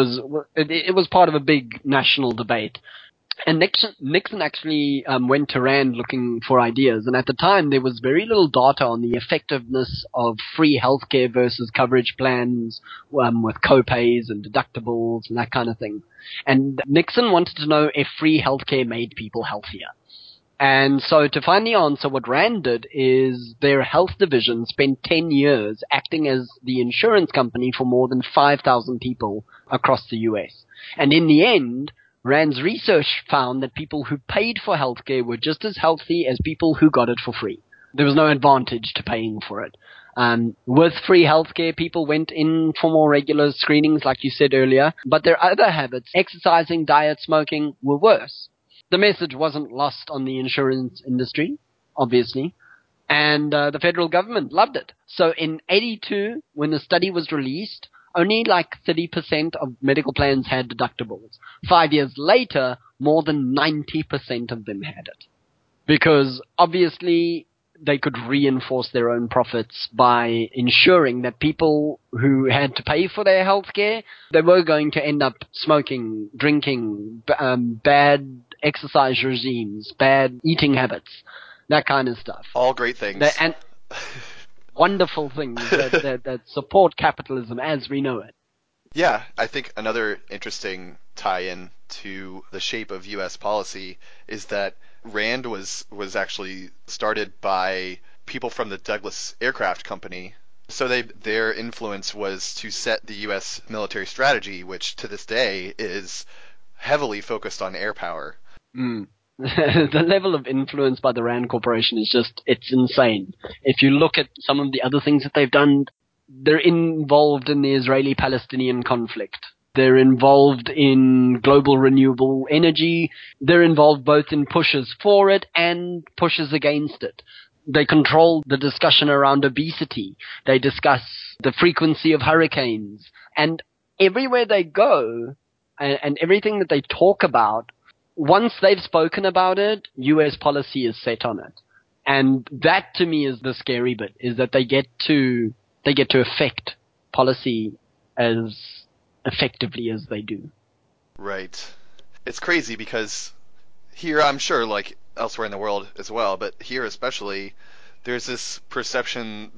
was part of a big national debate. And Nixon actually went to Rand looking for ideas. And at the time, there was very little data on the effectiveness of free healthcare versus coverage plans with copays and deductibles and that kind of thing. And Nixon wanted to know if free healthcare made people healthier. And so to find the answer, what Rand did is their health division spent 10 years acting as the insurance company for more than 5,000 people across the US. And in the end, Rand's research found that people who paid for healthcare were just as healthy as people who got it for free. There was no advantage to paying for it. With free healthcare, people went in for more regular screenings, like you said earlier, but their other habits, exercising, diet, smoking, were worse. The message wasn't lost on the insurance industry, obviously, and the federal government loved it. So in 82, when the study was released, only like 30% of medical plans had deductibles. 5 years later, more than 90% of them had it. Because obviously they could reinforce their own profits by ensuring that people who had to pay for their healthcare, they were going to end up smoking, drinking, bad exercise regimes, bad eating habits, that kind of stuff. All great things. Wonderful things that support capitalism as we know it. Yeah, I think another interesting tie-in to the shape of U.S. policy is that RAND was actually started by people from the Douglas Aircraft Company. So their influence was to set the U.S. military strategy, which to this day is heavily focused on air power. Mm. The level of influence by the Rand Corporation is it's insane. If you look at some of the other things that they've done, they're involved in the Israeli-Palestinian conflict. They're involved in global renewable energy. They're involved both in pushes for it and pushes against it. They control the discussion around obesity. They discuss the frequency of hurricanes. And everywhere they go, and everything that they talk about, once they've spoken about it, US policy is set on it. And that to me is the scary bit, is that they get to affect policy as effectively as they do. Right. It's crazy because here, I'm sure, like elsewhere in the world as well, but here especially, there's this perception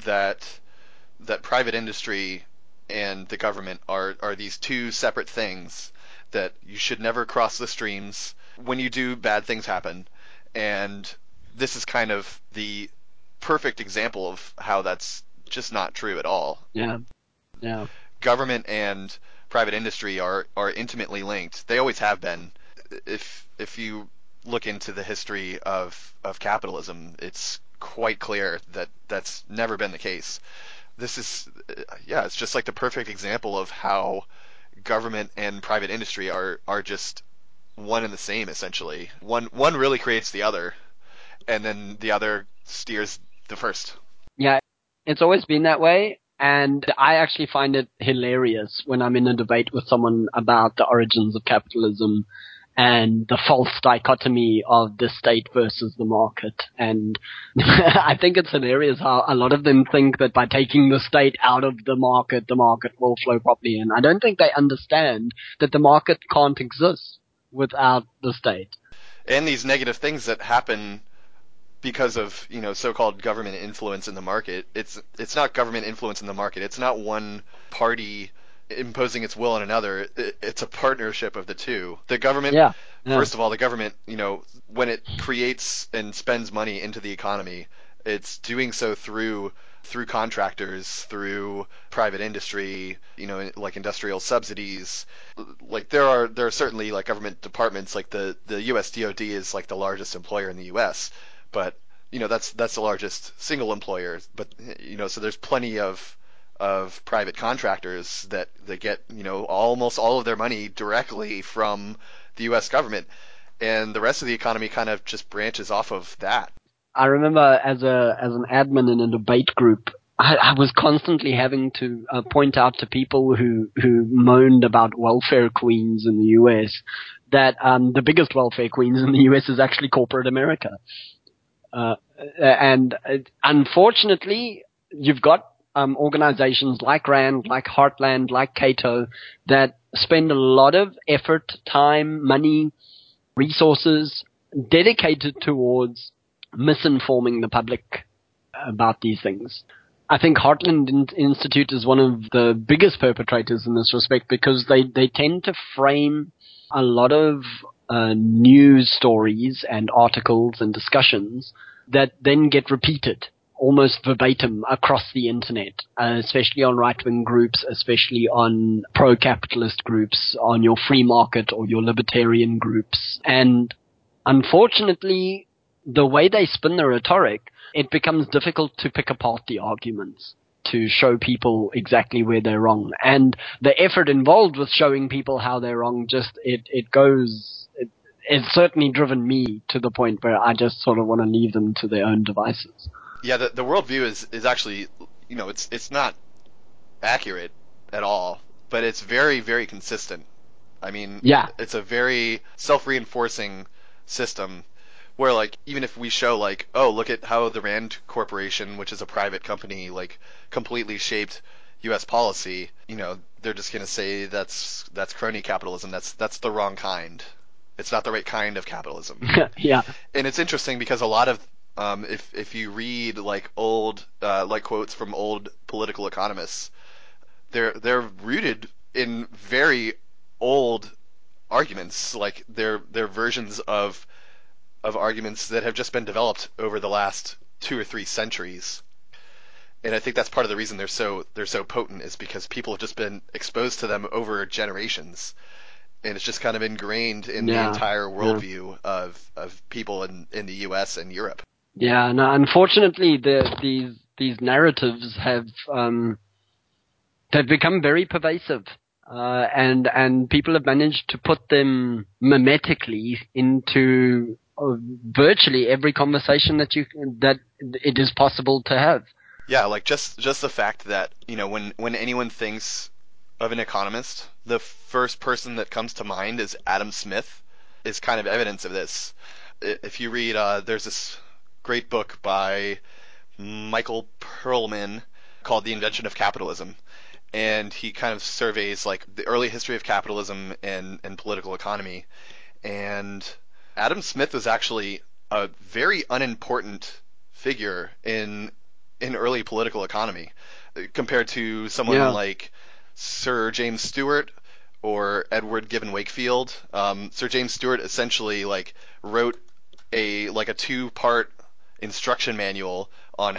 that private industry and the government are these two separate things, that you should never cross the streams. When you do, bad things happen. And this is kind of the perfect example of how that's just not true at all. Yeah, yeah. Government and private industry are intimately linked. They always have been. If you look into the history of capitalism, it's quite clear that that's never been the case. This is, yeah, it's just like the perfect example of how government and private industry are just one and the same essentially. One really creates the other, and then the other steers the first. Yeah, it's always been that way. And I actually find it hilarious when I'm in a debate with someone about the origins of capitalism and the false dichotomy of the state versus the market. And I think it's hilarious how a lot of them think that by taking the state out of the market will flow properly. And I don't think they understand that the market can't exist without the state. And these negative things that happen because of, so-called government influence in the market. It's not government influence in the market. It's not one party imposing its will on another. It's a partnership of the two. The government, Yeah. Yeah. first of all, the government, when it creates and spends money into the economy, it's doing so through contractors, through private industry, like industrial subsidies. Like there are certainly like government departments, like the US DoD is like the largest employer in the US, but that's the largest single employer. But so there's plenty of private contractors that get almost all of their money directly from the US government, and the rest of the economy kind of just branches off of that. I remember as an admin in a debate group, I was constantly having to point out to people who moaned about welfare queens in the US that the biggest welfare queens in the US is actually corporate America. And unfortunately, you've got organizations like RAND, like Heartland, like Cato that spend a lot of effort, time, money, resources dedicated towards misinforming the public about these things. I think Heartland Institute is one of the biggest perpetrators in this respect because they tend to frame a lot of news stories and articles and discussions that then get repeated almost verbatim across the internet, especially on right-wing groups, especially on pro-capitalist groups, on your free market or your libertarian groups. And unfortunately, the way they spin the rhetoric, it becomes difficult to pick apart the arguments, to show people exactly where they're wrong. And the effort involved with showing people how they're wrong, it's certainly driven me to the point where I just sort of want to leave them to their own devices. Yeah, the worldview is actually, it's not accurate at all, but it's very, very consistent. I mean, Yeah. it's a very self-reinforcing system where, like, even if we show, like, oh, look at how the Rand Corporation, which is a private company, like, completely shaped U.S. policy, they're just gonna say that's crony capitalism. That's the wrong kind. It's not the right kind of capitalism. Yeah. And it's interesting because a lot of If you read like old like quotes from old political economists, they're rooted in very old arguments. Like they're versions of arguments that have just been developed over the last 2 or 3 centuries. And I think that's part of the reason they're so potent is because people have just been exposed to them over generations, and it's just kind of ingrained in the Yeah, entire yeah, worldview of people in the U.S. and Europe. yeah. No, unfortunately, these narratives have they've become very pervasive, and people have managed to put them mimetically into virtually every conversation that it is possible to have. Yeah, like just the fact that, when anyone thinks of an economist, the first person that comes to mind is Adam Smith, is kind of evidence of this. If you read, there's this great book by Michael Perlman called The Invention of Capitalism, and he kind of surveys like the early history of capitalism and political economy. And Adam Smith was actually a very unimportant figure in early political economy compared to someone Yeah. like Sir James Stewart or Edward Gibbon Wakefield. Sir James Stewart essentially like wrote a 2-part instruction manual on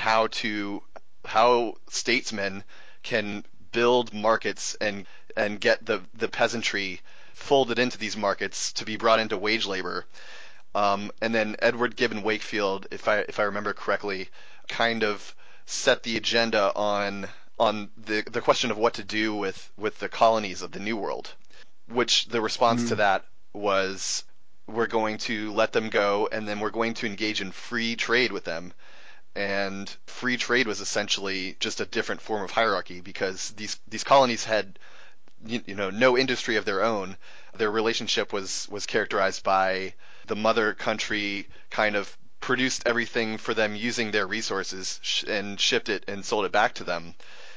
how statesmen can build markets and get the peasantry folded into these markets to be brought into wage labor. And then Edward Gibbon Wakefield, if I remember correctly, kind of set the agenda on the question of what to do with the colonies of the New World, which the response to Mm. that was, we're going to let them go, and then we're going to engage in free trade with them. And free trade was essentially just a different form of hierarchy because these colonies had no industry of their own. Their relationship was characterized by the mother country kind of produced everything for them using their resources and shipped it and sold it back to them.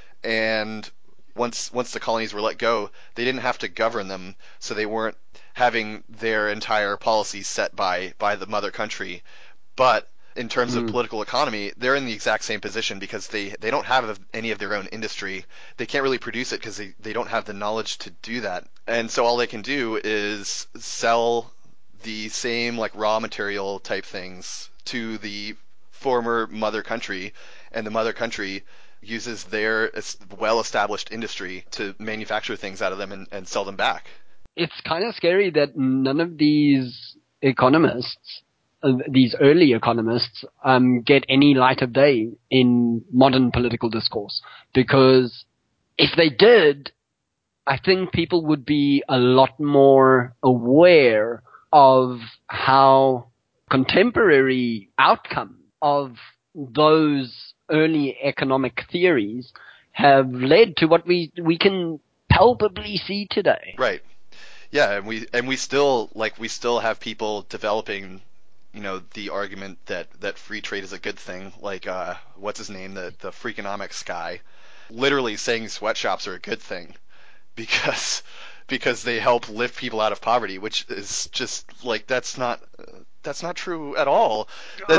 And once the colonies were let go, they didn't have to govern them, so they weren't having their entire policy set by the mother country. But in terms of Mm. political economy, they're in the exact same position because they don't have any of their own industry. They can't really produce it because they don't have the knowledge to do that. And so all they can do is sell the same like raw material type things to the former mother country, and the mother country uses their well established industry to manufacture things out of them and sell them back. It's kind of scary that none of these economists, these early economists, get any light of day in modern political discourse. Because if they did, I think people would be a lot more aware of how contemporary outcome of those early economic theories have led to what we can palpably see today. Right. Yeah, and we still have people developing, the argument that free trade is a good thing. Like what's his name, the Freakonomics guy, literally saying sweatshops are a good thing because because they help lift people out of poverty, which is just like that's not true at all.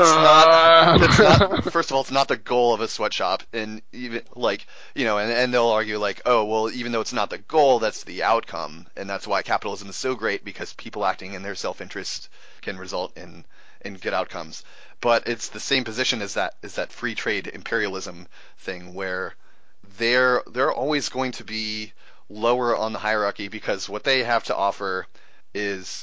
That's not first of all, it's not the goal of a sweatshop, and even like and they'll argue like, oh well, even though it's not the goal, that's the outcome, and that's why capitalism is so great because people acting in their self-interest can result in good outcomes. But it's the same position as that free trade imperialism thing where they're always going to be lower on the hierarchy because what they have to offer is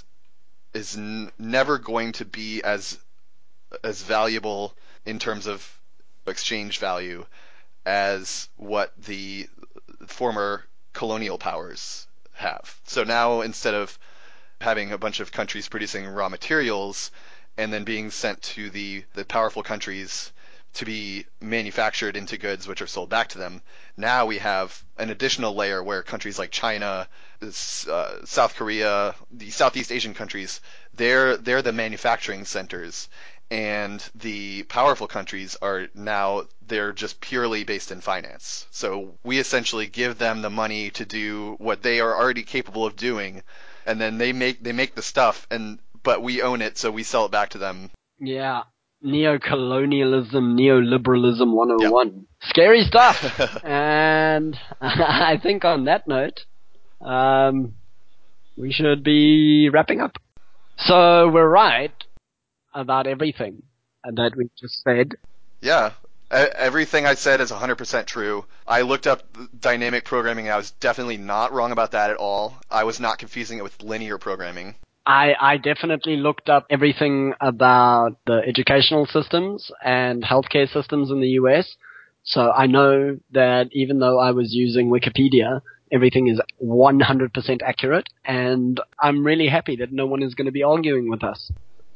never going to be as valuable in terms of exchange value as what the former colonial powers have. So now instead of having a bunch of countries producing raw materials and then being sent to the powerful countries to be manufactured into goods which are sold back to them. Now we have an additional layer where countries like China, South Korea, the Southeast Asian countries, they're the manufacturing centers, and the powerful countries they're just purely based in finance. So we essentially give them the money to do what they are already capable of doing, and then they make the stuff, but we own it, so we sell it back to them. Yeah. Neocolonialism, neoliberalism 101. Scary stuff. Yeah. And I think on that note, we should be wrapping up. So we're right about everything that we just said. Yeah. Everything I said is 100% true. I looked up dynamic programming and I was definitely not wrong about that at all. I was not confusing it with linear programming. I definitely looked up everything about the educational systems and healthcare systems in the US. So I know that even though I was using Wikipedia, everything is 100% accurate. And I'm really happy that no one is going to be arguing with us.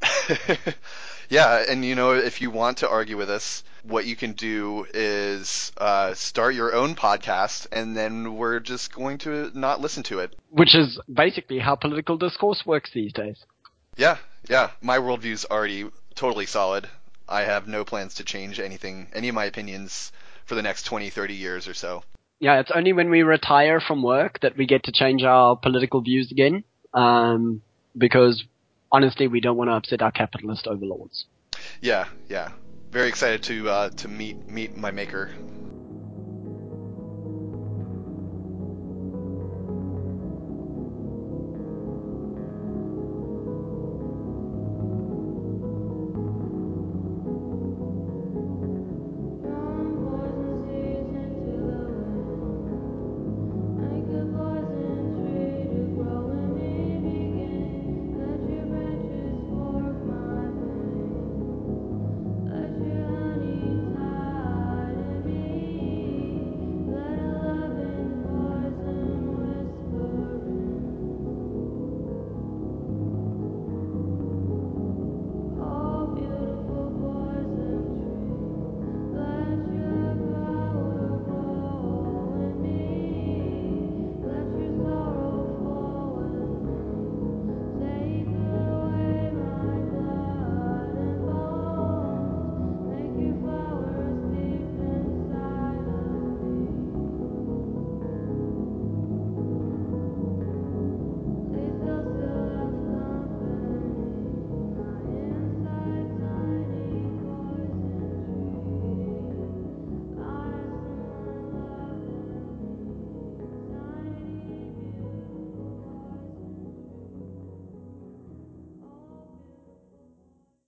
Yeah, and if you want to argue with us, what you can do is start your own podcast, and then we're just going to not listen to it. Which is basically how political discourse works these days. Yeah, yeah. My worldview's already totally solid. I have no plans to change anything, any of my opinions for the next 20, 30 years or so. Yeah, it's only when we retire from work that we get to change our political views again. Because honestly, we don't want to upset our capitalist overlords. Yeah, yeah. Very excited to meet my maker.